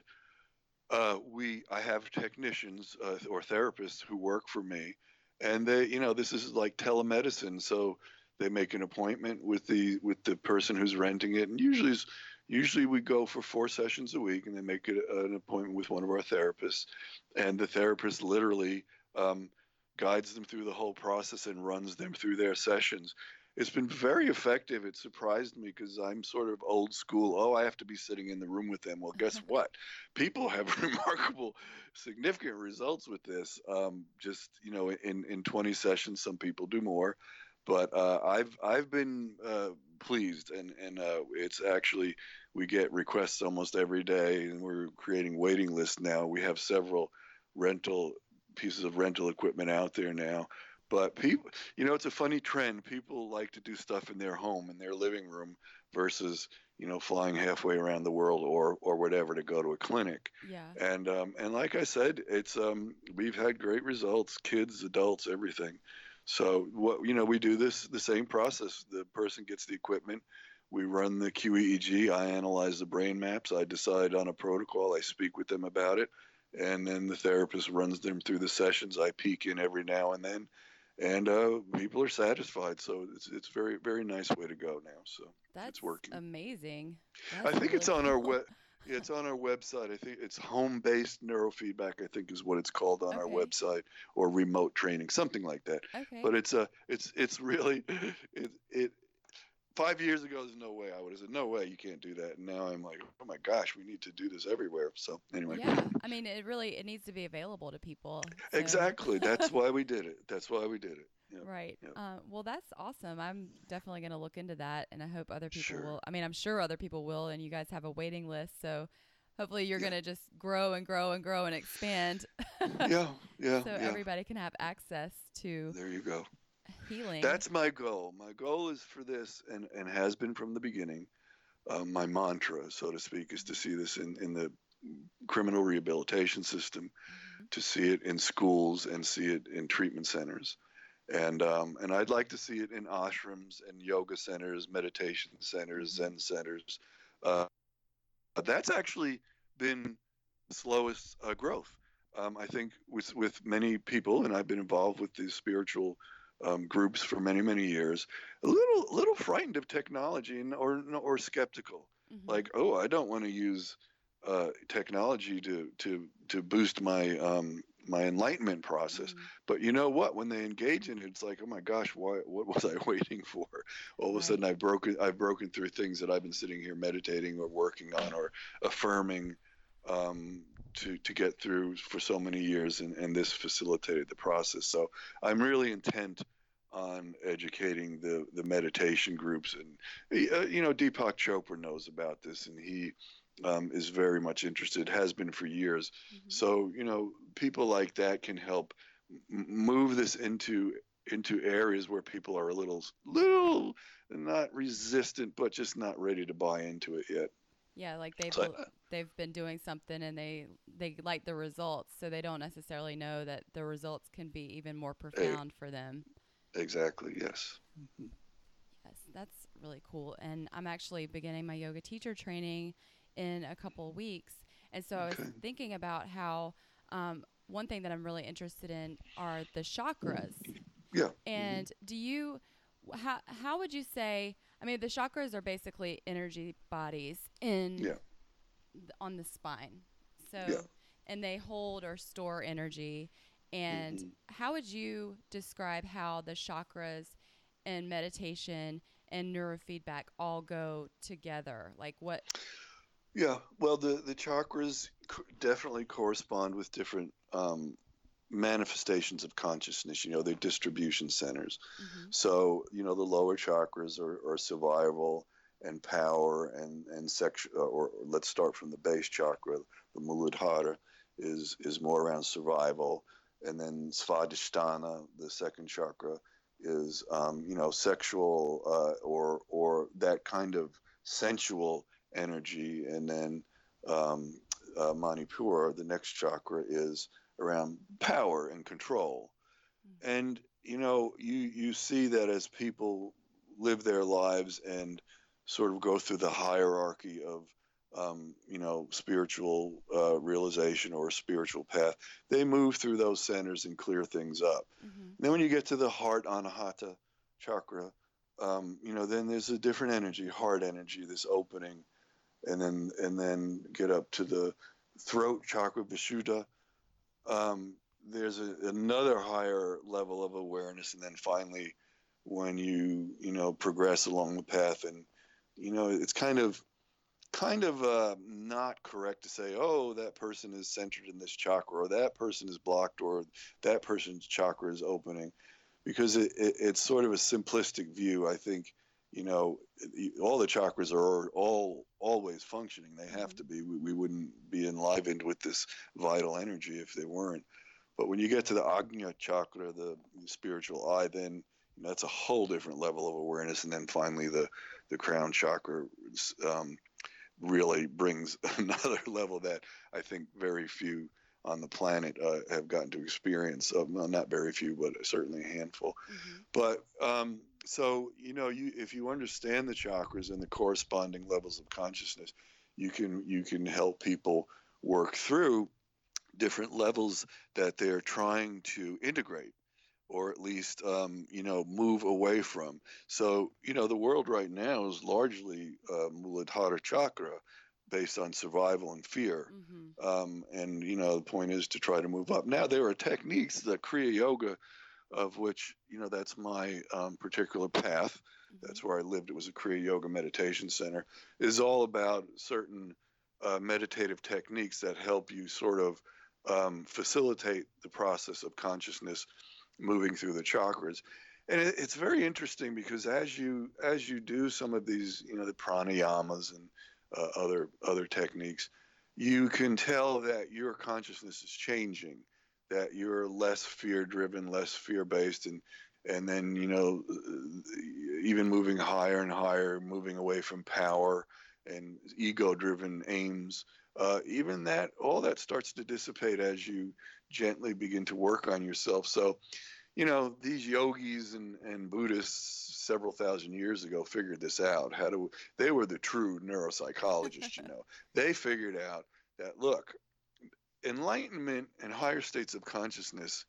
uh, we, I have technicians uh, or therapists who work for me. And they, you know, this is like telemedicine. So they make an appointment with the with the person who's renting it. And usually it's, Usually we go for four sessions a week, and they make it an appointment with one of our therapists, and the therapist literally um, guides them through the whole process and runs them through their sessions. It's been very effective. It surprised me because I'm sort of old school. Oh, I have to be sitting in the room with them. Well, guess what? People have remarkable, significant results with this. Um, just, you know, in, in twenty sessions, some people do more. But uh, I've I've been uh, pleased, and and uh, it's actually we get requests almost every day, and we're creating waiting lists now. We have several rental pieces of rental equipment out there now. But people, you know, it's a funny trend. People like to do stuff in their home, in their living room, versus you know flying halfway around the world or or whatever to go to a clinic. Yeah. And um, and like I said, it's um, we've had great results, kids, adults, everything. So what you know, we do this the same process. The person gets the equipment, we run the Q E E G, I analyze the brain maps, I decide on a protocol, I speak with them about it, and then the therapist runs them through the sessions. I peek in every now and then, and uh, people are satisfied. So it's it's very very nice way to go now. So That's it's working. amazing. I That's think really it's on our cool. web. Yeah, it's on our website. I think it's home-based neurofeedback, I think is what it's called on our Okay. website, or remote training, something like that. Okay. But it's a, it's it's really, it it. Five years ago, there's no way I would have said, no way, you can't do that. And now I'm like, oh my gosh, we need to do this everywhere. So anyway, Yeah. I mean, it really it needs to be available to people. So exactly. That's why we did it. That's why we did it. Yep. right. Yep. Uh, well, that's awesome. I'm definitely going to look into that, and I hope other people Sure. will. I mean, I'm sure other people will, and you guys have a waiting list, so hopefully you're Yeah. going to just grow and grow and grow and expand, Yeah. Yeah. so Yeah. everybody can have access to There you go. healing. That's my goal. My goal is for this, and, and has been from the beginning. Uh, my mantra, so to speak, is to see this in, in the criminal rehabilitation system, Mhm. to see it in schools, and see it in treatment centers. And um, and I'd like to see it in ashrams and yoga centers, meditation centers, Mhm. Zen centers. Uh, that's actually been the slowest uh, growth. Um, I think with with many people, and I've been involved with these spiritual um, groups for many many years, a little little frightened of technology, and or or skeptical, Mhm. like, oh, I don't want to use uh, technology to to to boost my um, my enlightenment process. Mhm. But you know what? When they engage in it, it's like, oh my gosh, why? What was I waiting for? All of a sudden, Right. I've broken I've broken through things that I've been sitting here meditating or working on or affirming. Um, to, to get through for so many years, and, and this facilitated the process. So I'm really intent on educating the, the meditation groups. And, uh, you know, Deepak Chopra knows about this, and he um, is very much interested, has been for years. Mhm. So, you know, people like that can help m- move this into into areas where people are a little little not resistant, but just not ready to buy into it yet. Yeah, like they've So, l- they've been doing something and they they like the results, so they don't necessarily know that the results can be even more eh, profound for them. exactly, yes. Yes, that's really cool. And I'm actually beginning my yoga teacher training in a couple of weeks. And so I was Okay. thinking about how um, one thing that I'm really interested in are the chakras. Yeah. And mm-hmm. do you, how, how would you say, I mean, the chakras are basically energy bodies in Yeah. on the spine. So, yeah. and they hold or store energy. And Mm-hmm. how would you describe how the chakras and meditation and neurofeedback all go together? Like what? Yeah, well, the, the chakras co- definitely correspond with different um, manifestations of consciousness. You know, they're distribution centers. Mm-hmm. So, you know, the lower chakras are, are survival and power and, and sexual, or, or let's start from the base chakra, the Muladhara is, is more around survival. And then Svadhisthana, the second chakra, is, um, you know, sexual uh, or, or that kind of sensual energy. And then um, uh, Manipura, the next chakra, is around power and control. Mm-hmm. And, you know, you, you see that as people live their lives and sort of go through the hierarchy of, um, you know, spiritual uh, realization or a spiritual path, they move through those centers and clear things up. Mm-hmm. Then when you get to the heart Anahata chakra, um, you know, then there's a different energy, heart energy, this opening, and then and then get up to the throat chakra, Vishuddha. Um, there's a, another higher level of awareness, and then finally, when you you know progress along the path, and you know it's kind of kind of uh, not correct to say, oh, that person is centered in this chakra, or that person is blocked, or that person's chakra is opening, because it, it, it's sort of a simplistic view. I think, you know, all the chakras are all always functioning. They have mm-hmm. to be. We, we wouldn't be enlivened with this vital energy if they weren't. But when you get to the Ajna chakra, the, the spiritual eye, then you know, that's a whole different level of awareness. And then finally, the, the crown chakra um, really brings another level that I think very few on the planet uh, have gotten to experience. Uh, well, not very few, but certainly a handful. Mm-hmm. But um, so, you know, you if you understand the chakras and the corresponding levels of consciousness, you can you can help people work through different levels that they're trying to integrate, or at least, um, you know, move away from. So, you know, the world right now is largely uh, Muladhara chakra, based on survival and fear. Mm-hmm. Um, and, you know, the point is to try to move up. Now, there are techniques, the Kriya Yoga, of which, you know, that's my um, particular path. Mm-hmm. That's where I lived. It was a Kriya Yoga meditation center. It is all about certain uh, meditative techniques that help you sort of um, facilitate the process of consciousness moving through the chakras. And it, it's very interesting because as you as you do some of these, you know, the pranayamas and uh, other other techniques, you can tell that your consciousness is changing, that you're less fear-driven, less fear-based, and and then, you know, even moving higher and higher, moving away from power and ego-driven aims. Uh, even that, all that starts to dissipate as you gently begin to work on yourself. So, you know, these yogis and, and Buddhists several thousand years ago figured this out. How to, they were the true neuropsychologists, you know. They figured out that, look, enlightenment and higher states of consciousness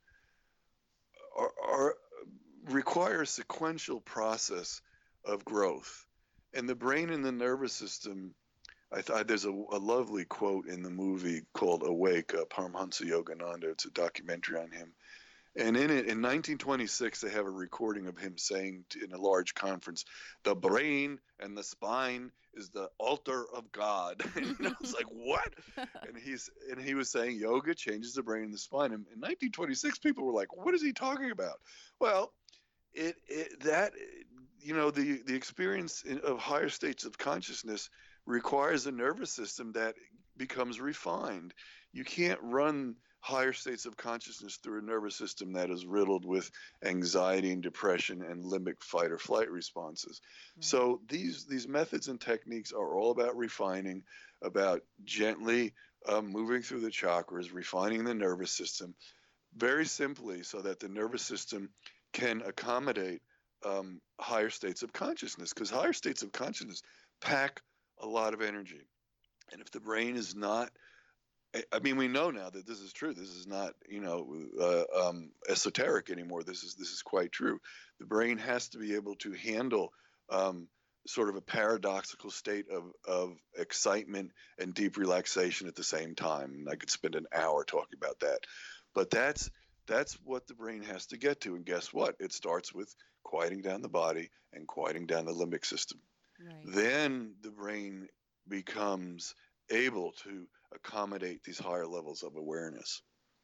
are, are require a sequential process of growth. And the brain and the nervous system, I thought there's a, a lovely quote in the movie called Awake, uh, Paramahansa Yogananda. It's a documentary on him. And in it, in nineteen twenty-six, they have a recording of him saying to, in a large conference, the brain and the spine is the altar of God. And I was like, what? And he's and he was saying yoga changes the brain and the spine. And in nineteen twenty-six, people were like, what is he talking about? Well, it, it that, you know, the, the experience of higher states of consciousness requires a nervous system that becomes refined. You can't run higher states of consciousness through a nervous system that is riddled with anxiety and depression and limbic fight or flight responses. Right. So these these methods and techniques are all about refining, about gently um, moving through the chakras, refining the nervous system, very simply, so that the nervous system can accommodate um, higher states of consciousness, because higher states of consciousness pack a lot of energy. And if the brain is not I I mean, we know now that this is true. This is not, you know, uh, um, esoteric anymore. This is this is quite true. The brain has to be able to handle um, sort of a paradoxical state of of excitement and deep relaxation at the same time. And I could spend an hour talking about that, but that's that's what the brain has to get to. And guess what? It starts with quieting down the body and quieting down the limbic system. Right. Then the brain becomes able to accommodate these higher levels of awareness.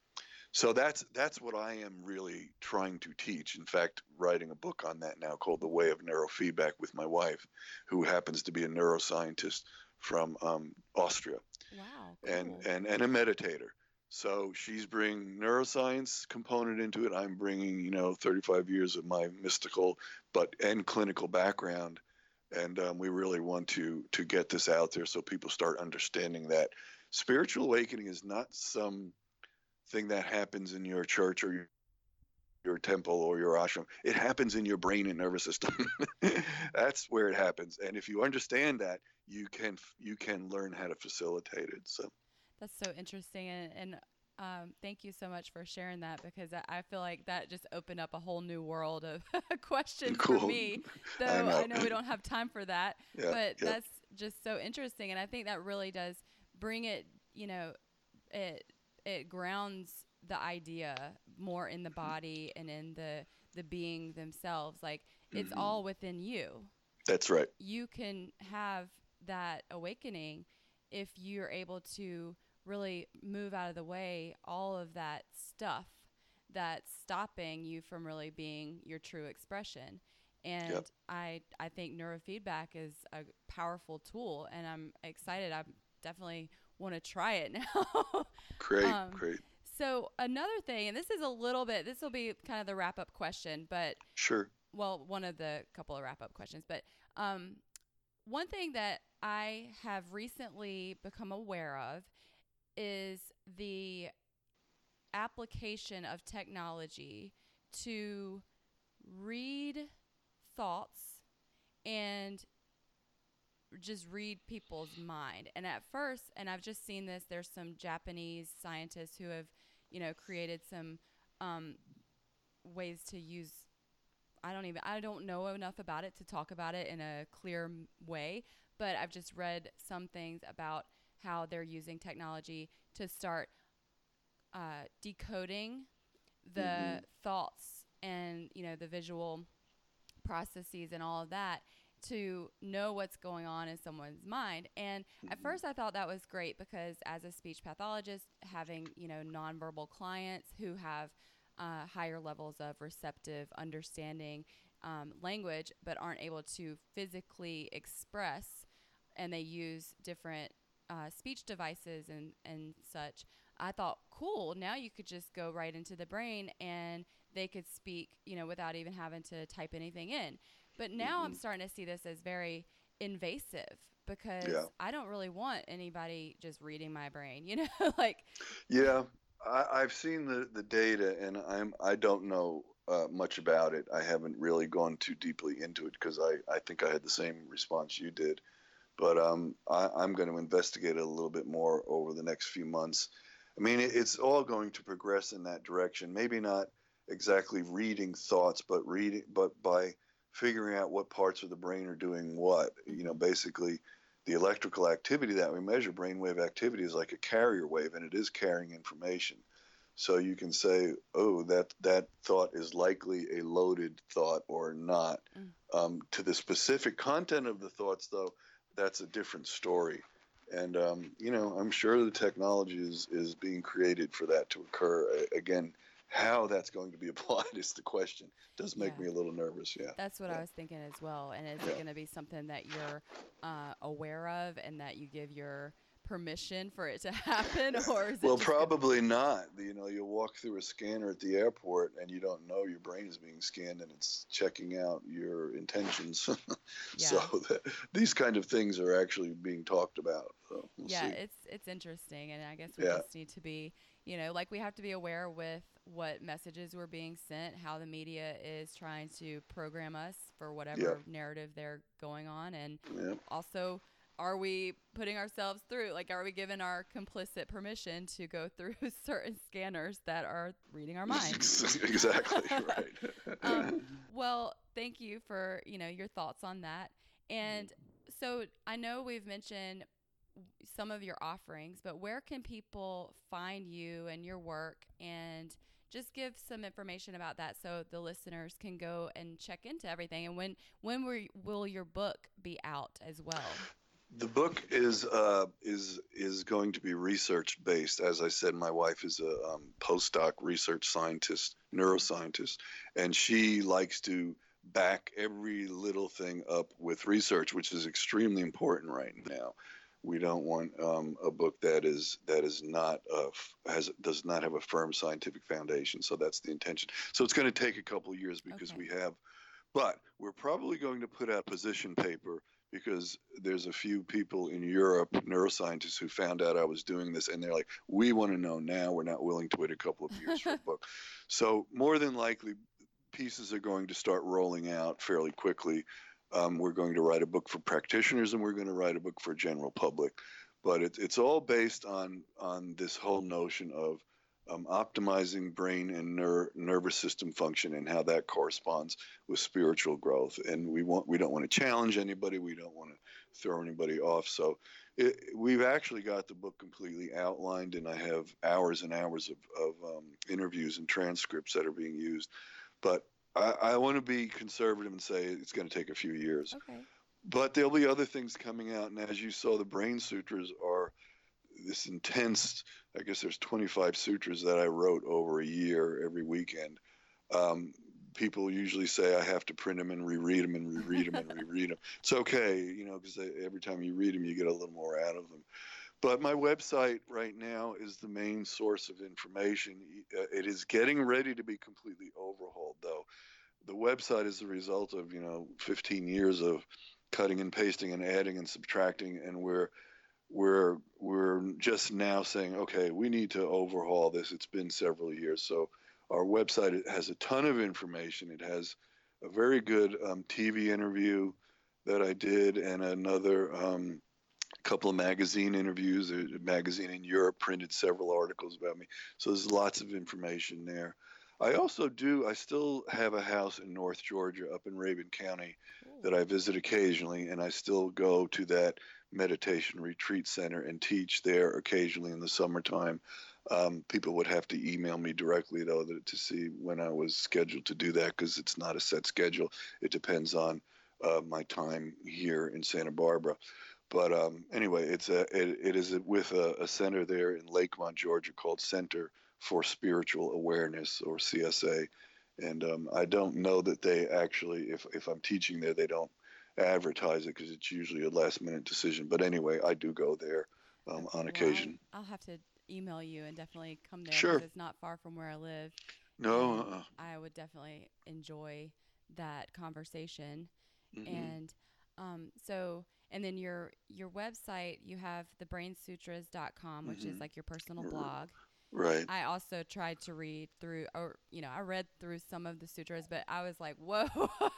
So that's that's what I am really trying to teach. In fact, writing a book on that now called The Way of Neurofeedback with my wife, who happens to be a neuroscientist from um, Austria. Wow. Cool. and, and and a meditator. So she's bringing neuroscience component into it. I'm bringing, you know, thirty-five years of my mystical but and clinical background. And um, we really want to to get this out there so people start understanding that spiritual awakening is not some thing that happens in your church or your, your temple or your ashram. It happens in your brain and nervous system. That's where it happens. And if you understand that, you can you can learn how to facilitate it. So that's so interesting, and, and um, thank you so much for sharing that, because I, I feel like that just opened up a whole new world of questions cool. for me. Though I know. I know we don't have time for that, yeah, but yeah. that's just so interesting, and I think that really does bring it. You know, it it grounds the idea more in the body and in the the being themselves. Like it's Mhm. all within you. That's right. You can have that awakening if you're able to really move out of the way all of that stuff that's stopping you from really being your true expression. And Yep. I I think neurofeedback is a powerful tool, and I'm excited. I definitely want to try it now. Great, Um, great. So another thing, and this is a little bit, this will be kind of the wrap up question, but Sure. well, one of the couple of wrap up questions, but um, one thing that I have recently become aware of is the application of technology to read thoughts and just read people's mind. And at first, and I've just seen this, there's some Japanese scientists who have, you know, created some um, ways to use. I don't even, I don't know enough about it to talk about it in a clear m- way, but I've just read some things about how they're using technology to start uh, decoding the Mhm. thoughts and, you know, the visual processes and all of that to know what's going on in someone's mind. And at Mhm. first I thought that was great, because as a speech pathologist, having, you know, nonverbal clients who have uh, higher levels of receptive understanding um, language, but aren't able to physically express, and they use different uh, speech devices and, and such. I thought, cool, now you could just go right into the brain and they could speak, you know, without even having to type anything in. But now I'm Mhm. starting to see this as very invasive, because Yeah. I don't really want anybody just reading my brain, you know, like, Yeah. I, I've seen the, the data, and I'm I don't know uh, much about it. I haven't really gone too deeply into it because I, I think I had the same response you did. But um, I, I'm going to investigate it a little bit more over the next few months. I mean, it, it's all going to progress in that direction. Maybe not exactly reading thoughts, but reading, but by figuring out what parts of the brain are doing what. You know, Mhm. basically, the electrical activity that we measure, brainwave activity, is like a carrier wave, and it is carrying information. So you can say, oh, that that thought is likely a loaded thought or not. mm, Um, to the specific content of the thoughts, though, that's a different story. And um, you know, I'm sure the technology is is being created for that to occur. A- Again, how that's going to be applied is the question. Does make yeah. me a little nervous. Yeah, That's what yeah, I was thinking as well. And is it yeah. going to be something that you're uh, aware of and that you give your permission for it to happen, or is it Well, just going to? probably not. You know, you walk through a scanner at the airport and you don't know your brain is being scanned and it's checking out your intentions. So Yeah, that, these kind of things are actually being talked about. So we'll yeah, see. it's it's interesting, and I guess we Yeah, just need to be, you know, like we have to be aware with what messages were being sent, how the media is trying to program us for yeah, whatever narrative they're going on, and yeah. also are we putting ourselves through, like, are we given our complicit permission to go through certain scanners that are reading our minds? Exactly, right. um, well, thank you for, you know, your thoughts on that. And so I know we've mentioned some of your offerings, but where can people find you and your work, and just give some information about that so the listeners can go and check into everything? And when, when will, will your book be out as well? The book is uh, is is going to be research based. As I said, my wife is a um, postdoc research scientist, neuroscientist, and she likes to back every little thing up with research, which is extremely important right now. We don't want um, a book that is that is not uh, has does not have a firm scientific foundation. So that's the intention. So it's going to take a couple of years because Okay. we have, but we're probably going to put out position paper, because there's a few people in Europe, neuroscientists, who found out I was doing this, and they're like, we want to know now. We're not willing to wait a couple of years for a book. So more than likely, pieces are going to start rolling out fairly quickly. Um, we're going to write a book for practitioners, and we're going to write a book for general public. But it, it's all based on on this whole notion of um, optimizing brain and ner- nervous system function, and how that corresponds with spiritual growth. And we want we don't want to challenge anybody. We don't want to throw anybody off. So it, we've actually got the book completely outlined, and I have hours and hours of, of um, interviews and transcripts that are being used. But I, I want to be conservative and say it's going to take a few years. Okay. But there'll be other things coming out. And as you saw, the Brain Sutras are this intense, I guess there's twenty-five sutras that I wrote over a year every weekend. Um, people usually say I have to print them and reread them and reread them and reread them. It's okay, you know, because every time you read them, you get a little more out of them. But my website right now is the main source of information. It is getting ready to be completely overhauled, though. The website is the result of, you know, fifteen years of cutting and pasting and adding and subtracting, and we're we're we're just now saying, okay, we need to overhaul this. It's been several years. So our website, it has a ton of information. It has a very good um, T V interview that I did, and another um, couple of magazine interviews. A magazine in Europe printed several articles about me. So there's lots of information there. I also do, I still have a house in North Georgia up in Rabun County that I visit occasionally, and I still go to that meditation retreat center and teach there occasionally in the summertime. Um, people would have to email me directly, though, to see when I was scheduled to do that, because it's not a set schedule. It depends on uh, my time here in Santa Barbara. But um, anyway, it's a, it, it is with a, a center there in Lakemont, Georgia, called Center for Spiritual Awareness, or C S A. And um, I don't know that they actually, if, if I'm teaching there, they don't advertise it, because it's usually a last minute decision. But anyway, I do go there um, Okay, on well, occasion. I, I'll have to email you and definitely come there, Sure. because it's not far from where I live. No. And Uh-uh. I would definitely enjoy that conversation. Mhm. And um, so, and then your your website, you have the brain sutras dot com, which is Mhm. like your personal blog. Right. I also tried to read through, or, you know, I read through some of the sutras, but I was like, whoa.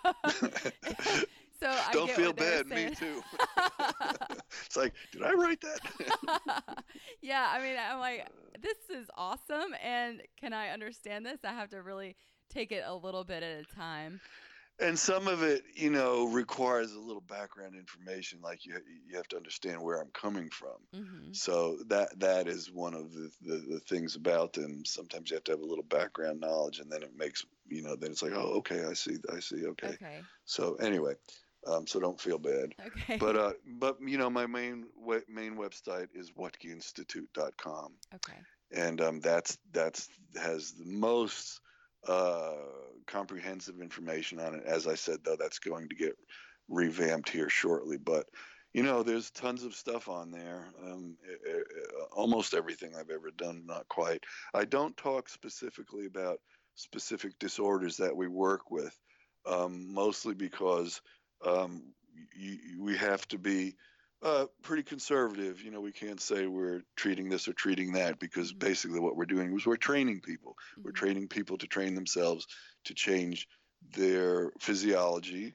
So I Don't get feel what they were bad. Me saying. too. It's like, did I write that? Yeah, I mean, I'm like, this is awesome, and can I understand this? I have to really take it a little bit at a time. And some of it, you know, requires a little background information, like you you have to understand where I'm coming from. Mm-hmm. So that that is one of the, the, the things about them. Sometimes you have to have a little background knowledge, and then it makes, you know, then it's like, oh, okay, I see, I see, okay. Okay. So anyway, um, so don't feel bad. Okay. But uh, but you know, my main we- main website is Wuttke Institute dot com, Okay. and um, that's that's has the most uh, comprehensive information on it. As I said, though, that's going to get revamped here shortly. But you know, there's tons of stuff on there. Um, uh, uh, almost everything I've ever done, not quite. I don't talk specifically about specific disorders that we work with, um, mostly because um, y- we have to be uh, pretty conservative. You know, we can't say we're treating this or treating that, because Mhm. basically what we're doing is we're training people. We're Mhm. training people to train themselves to change their physiology,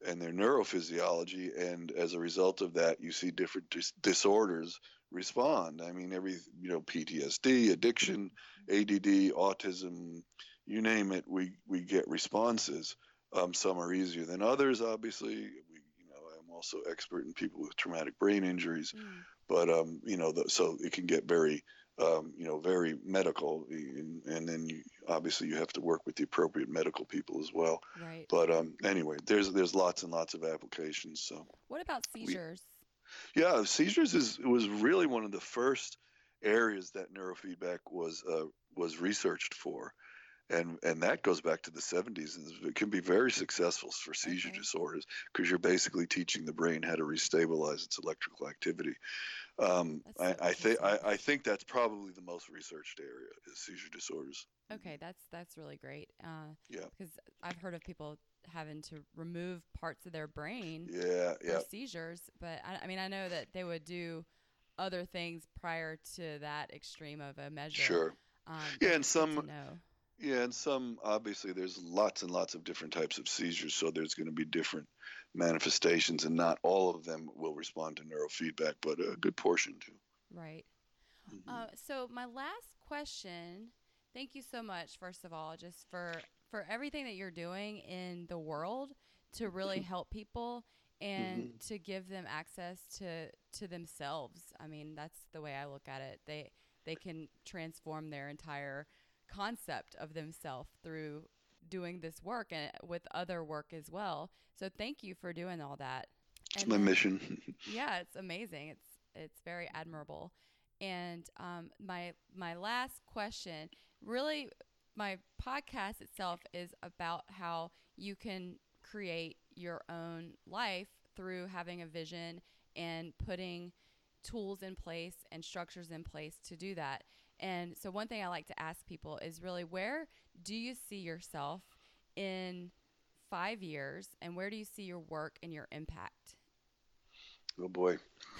and their neurophysiology, and as a result of that, you see different dis- disorders respond. I mean, every you know, P T S D, addiction, A D D, autism, you name it, we we get responses. Um, some are easier than others, obviously. We, you know, I'm also expert in people with traumatic brain injuries, Mm. but um, you know, the, so it can get very, um, you know, very medical, and, and then you obviously you have to work with the appropriate medical people as well. Right. But um, anyway, there's there's lots and lots of applications. So What about seizures? we, yeah, seizures is was really one of the first areas that neurofeedback was uh, was researched for. And and that goes back to the seventies. It can be very successful for seizure Okay. disorders because you're basically teaching the brain how to restabilize its electrical activity. Um, That's so I, I think I, interesting. I think that's probably the most researched area is seizure disorders. Okay, that's that's really great. Uh, Yeah, because I've heard of people having to remove parts of their brain yeah, for yeah. seizures, but I, I mean, I know that they would do other things prior to that extreme of a measure. Sure. Um, Yeah, but and it's good to some know. yeah, and some obviously there's lots and lots of different types of seizures, so there's going to be different manifestations, and not all of them will respond to neurofeedback, but a good portion do. Right. Mhm. Uh, so my last question. Thank you so much, first of all, just for for everything that you're doing in the world to really help people and Mhm. to give them access to to themselves. I mean, that's the way I look at it. They they can transform their entire concept of themselves through doing this work and with other work as well. So thank you for doing all that. It's And my then mission. yeah, it's amazing. It's it's very admirable. And um, my my last question, really, my podcast itself is about how you can create your own life through having a vision and putting tools in place and structures in place to do that. And so, one thing I like to ask people is really, where do you see yourself in five years, and where do you see your work and your impact? Oh boy.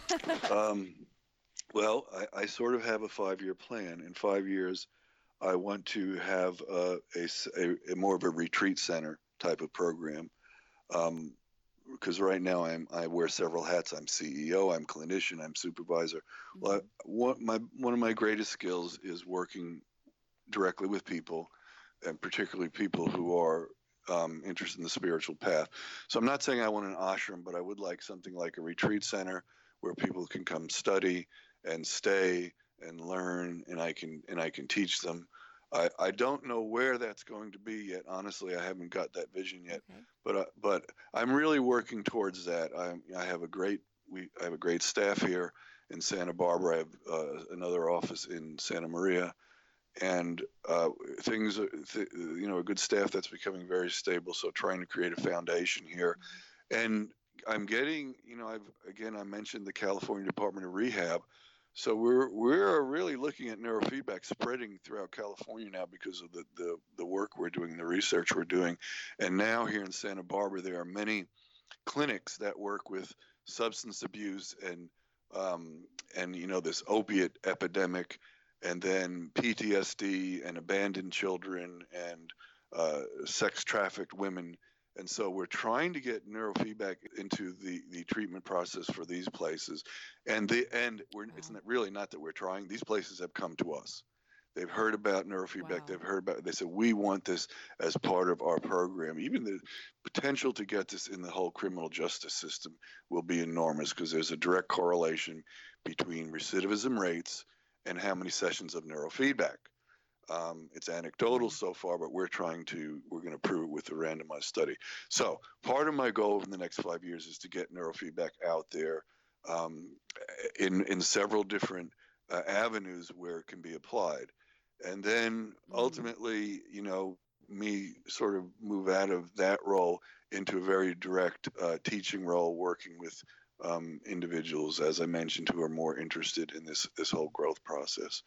Um, well, I, I sort of have a five-year plan. In five years, I want to have a, a s- a- a more of a retreat center type of program. Um, because right now I'm I wear several hats. I'm C E O, I'm clinician, I'm supervisor. Well, I, Mm-hmm. one my one of my greatest skills is working directly with people, and particularly people who are um, interested in the spiritual path. So I'm not saying I want an ashram, but I would like something like a retreat center where people can come study and stay and learn, and I can and I can teach them. I, I don't know where that's going to be yet. Honestly, I haven't got that vision yet, Okay. but uh, but I'm really working towards that. I I have a great we I have a great staff here in Santa Barbara. I have uh, another office in Santa Maria, and uh, things, th- you know, a good staff that's becoming very stable. So trying to create a foundation here, and I'm getting, you know, I've again I mentioned the California Department of Rehab. So we're we're really looking at neurofeedback spreading throughout California now because of the, the, the work we're doing, the research we're doing. And now here in Santa Barbara, there are many clinics that work with substance abuse and um, and you know, this opiate epidemic, and then P T S D and abandoned children and uh, sex trafficked women. And so we're trying to get neurofeedback into the, the treatment process for these places, and the and we're it's Wow. not really not that we're trying. These places have come to us. They've heard about neurofeedback. Wow. They've heard about. They said we want this as part of our program. Even the potential to get this in the whole criminal justice system will be enormous because there's a direct correlation between recidivism rates and how many sessions of neurofeedback. Um, it's anecdotal Mm. so far, but we're trying to, we're going to prove it with a randomized study. So part of my goal in the next five years is to get neurofeedback out there um, in, in several different uh, avenues where it can be applied. And then Mm. ultimately, you know, me sort of move out of that role into a very direct uh, teaching role, working with um, individuals, as I mentioned, who are more interested in this this whole growth process.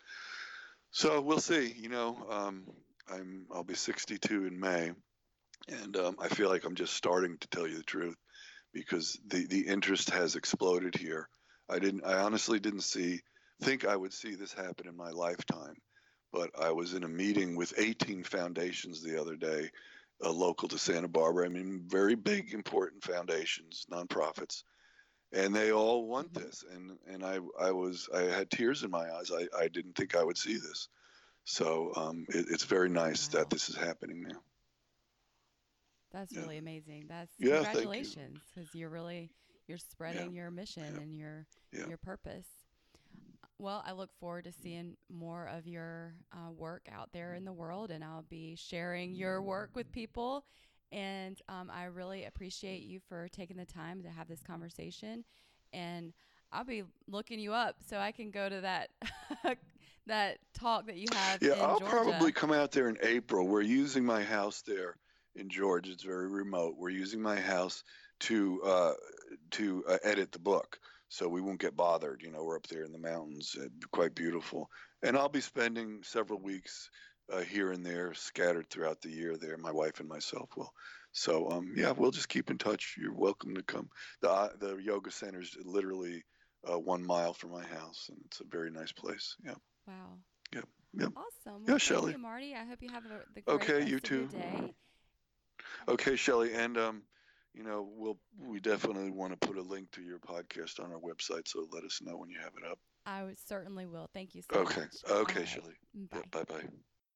So we'll see. You know, um, I'm I'll be sixty-two in May, and um, I feel like I'm just starting, to tell you the truth, because the the interest has exploded here. I didn't. I honestly didn't see think I would see this happen in my lifetime, but I was in a meeting with eighteen foundations the other day, uh, local to Santa Barbara. I mean, very big, important foundations, nonprofits, and they all want Mhm. this. And and I I was I had tears in my eyes. I I didn't think I would see this. So um, it, it's very nice that Wow. this is happening now. That's Yeah. really amazing. That's Yeah. Thank you. congratulations, because you're really you're Yeah. spreading your mission Yeah. and your Yeah. your purpose. Well, I look forward to seeing more of your uh, work out there in the world, and I'll be sharing your work with people. And um, I really appreciate you for taking the time to have this conversation. And I'll be looking you up so I can go to that that talk that you have Yeah. in I'll probably Georgia. come out there in April. We're using my house there in Georgia. It's very remote. We're using my house to uh, to uh, edit the book, so we won't get bothered. You know, we're up there in the mountains, uh, quite beautiful. And I'll be spending several weeks uh, here and there, scattered throughout the year. There, my wife and myself will. So, um, yeah, we'll just keep in touch. You're welcome to come. the uh, The yoga center is literally uh, one mile from my house, and it's a very nice place. Yeah, Wow. yeah, yeah, Awesome. yeah, Well, thank Shelley. you, Marty. I hope you have a, the great Okay, you rest of your too. day. Okay, Shelley, and um, you know, we'll we definitely want to put a link to your podcast on our website, so let us know when you have it up. I would certainly will. Thank you so Okay, much. All okay, right. Shelley. Bye. Yep, bye bye.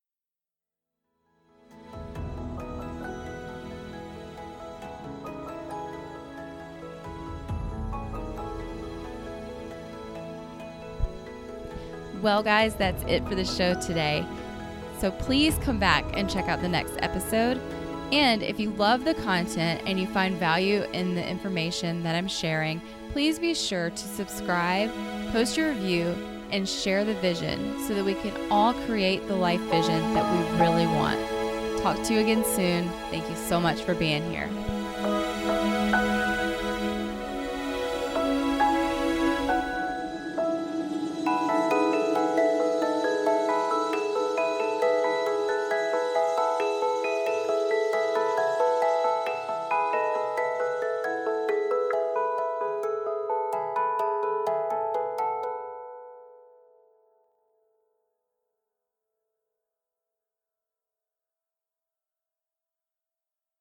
Well, guys, that's it for the show today. So please come back and check out the next episode. And if you love the content and you find value in the information that I'm sharing, please be sure to subscribe, post your review, and share the vision so that we can all create the life vision that we really want. Talk to you again soon. Thank you so much for being here.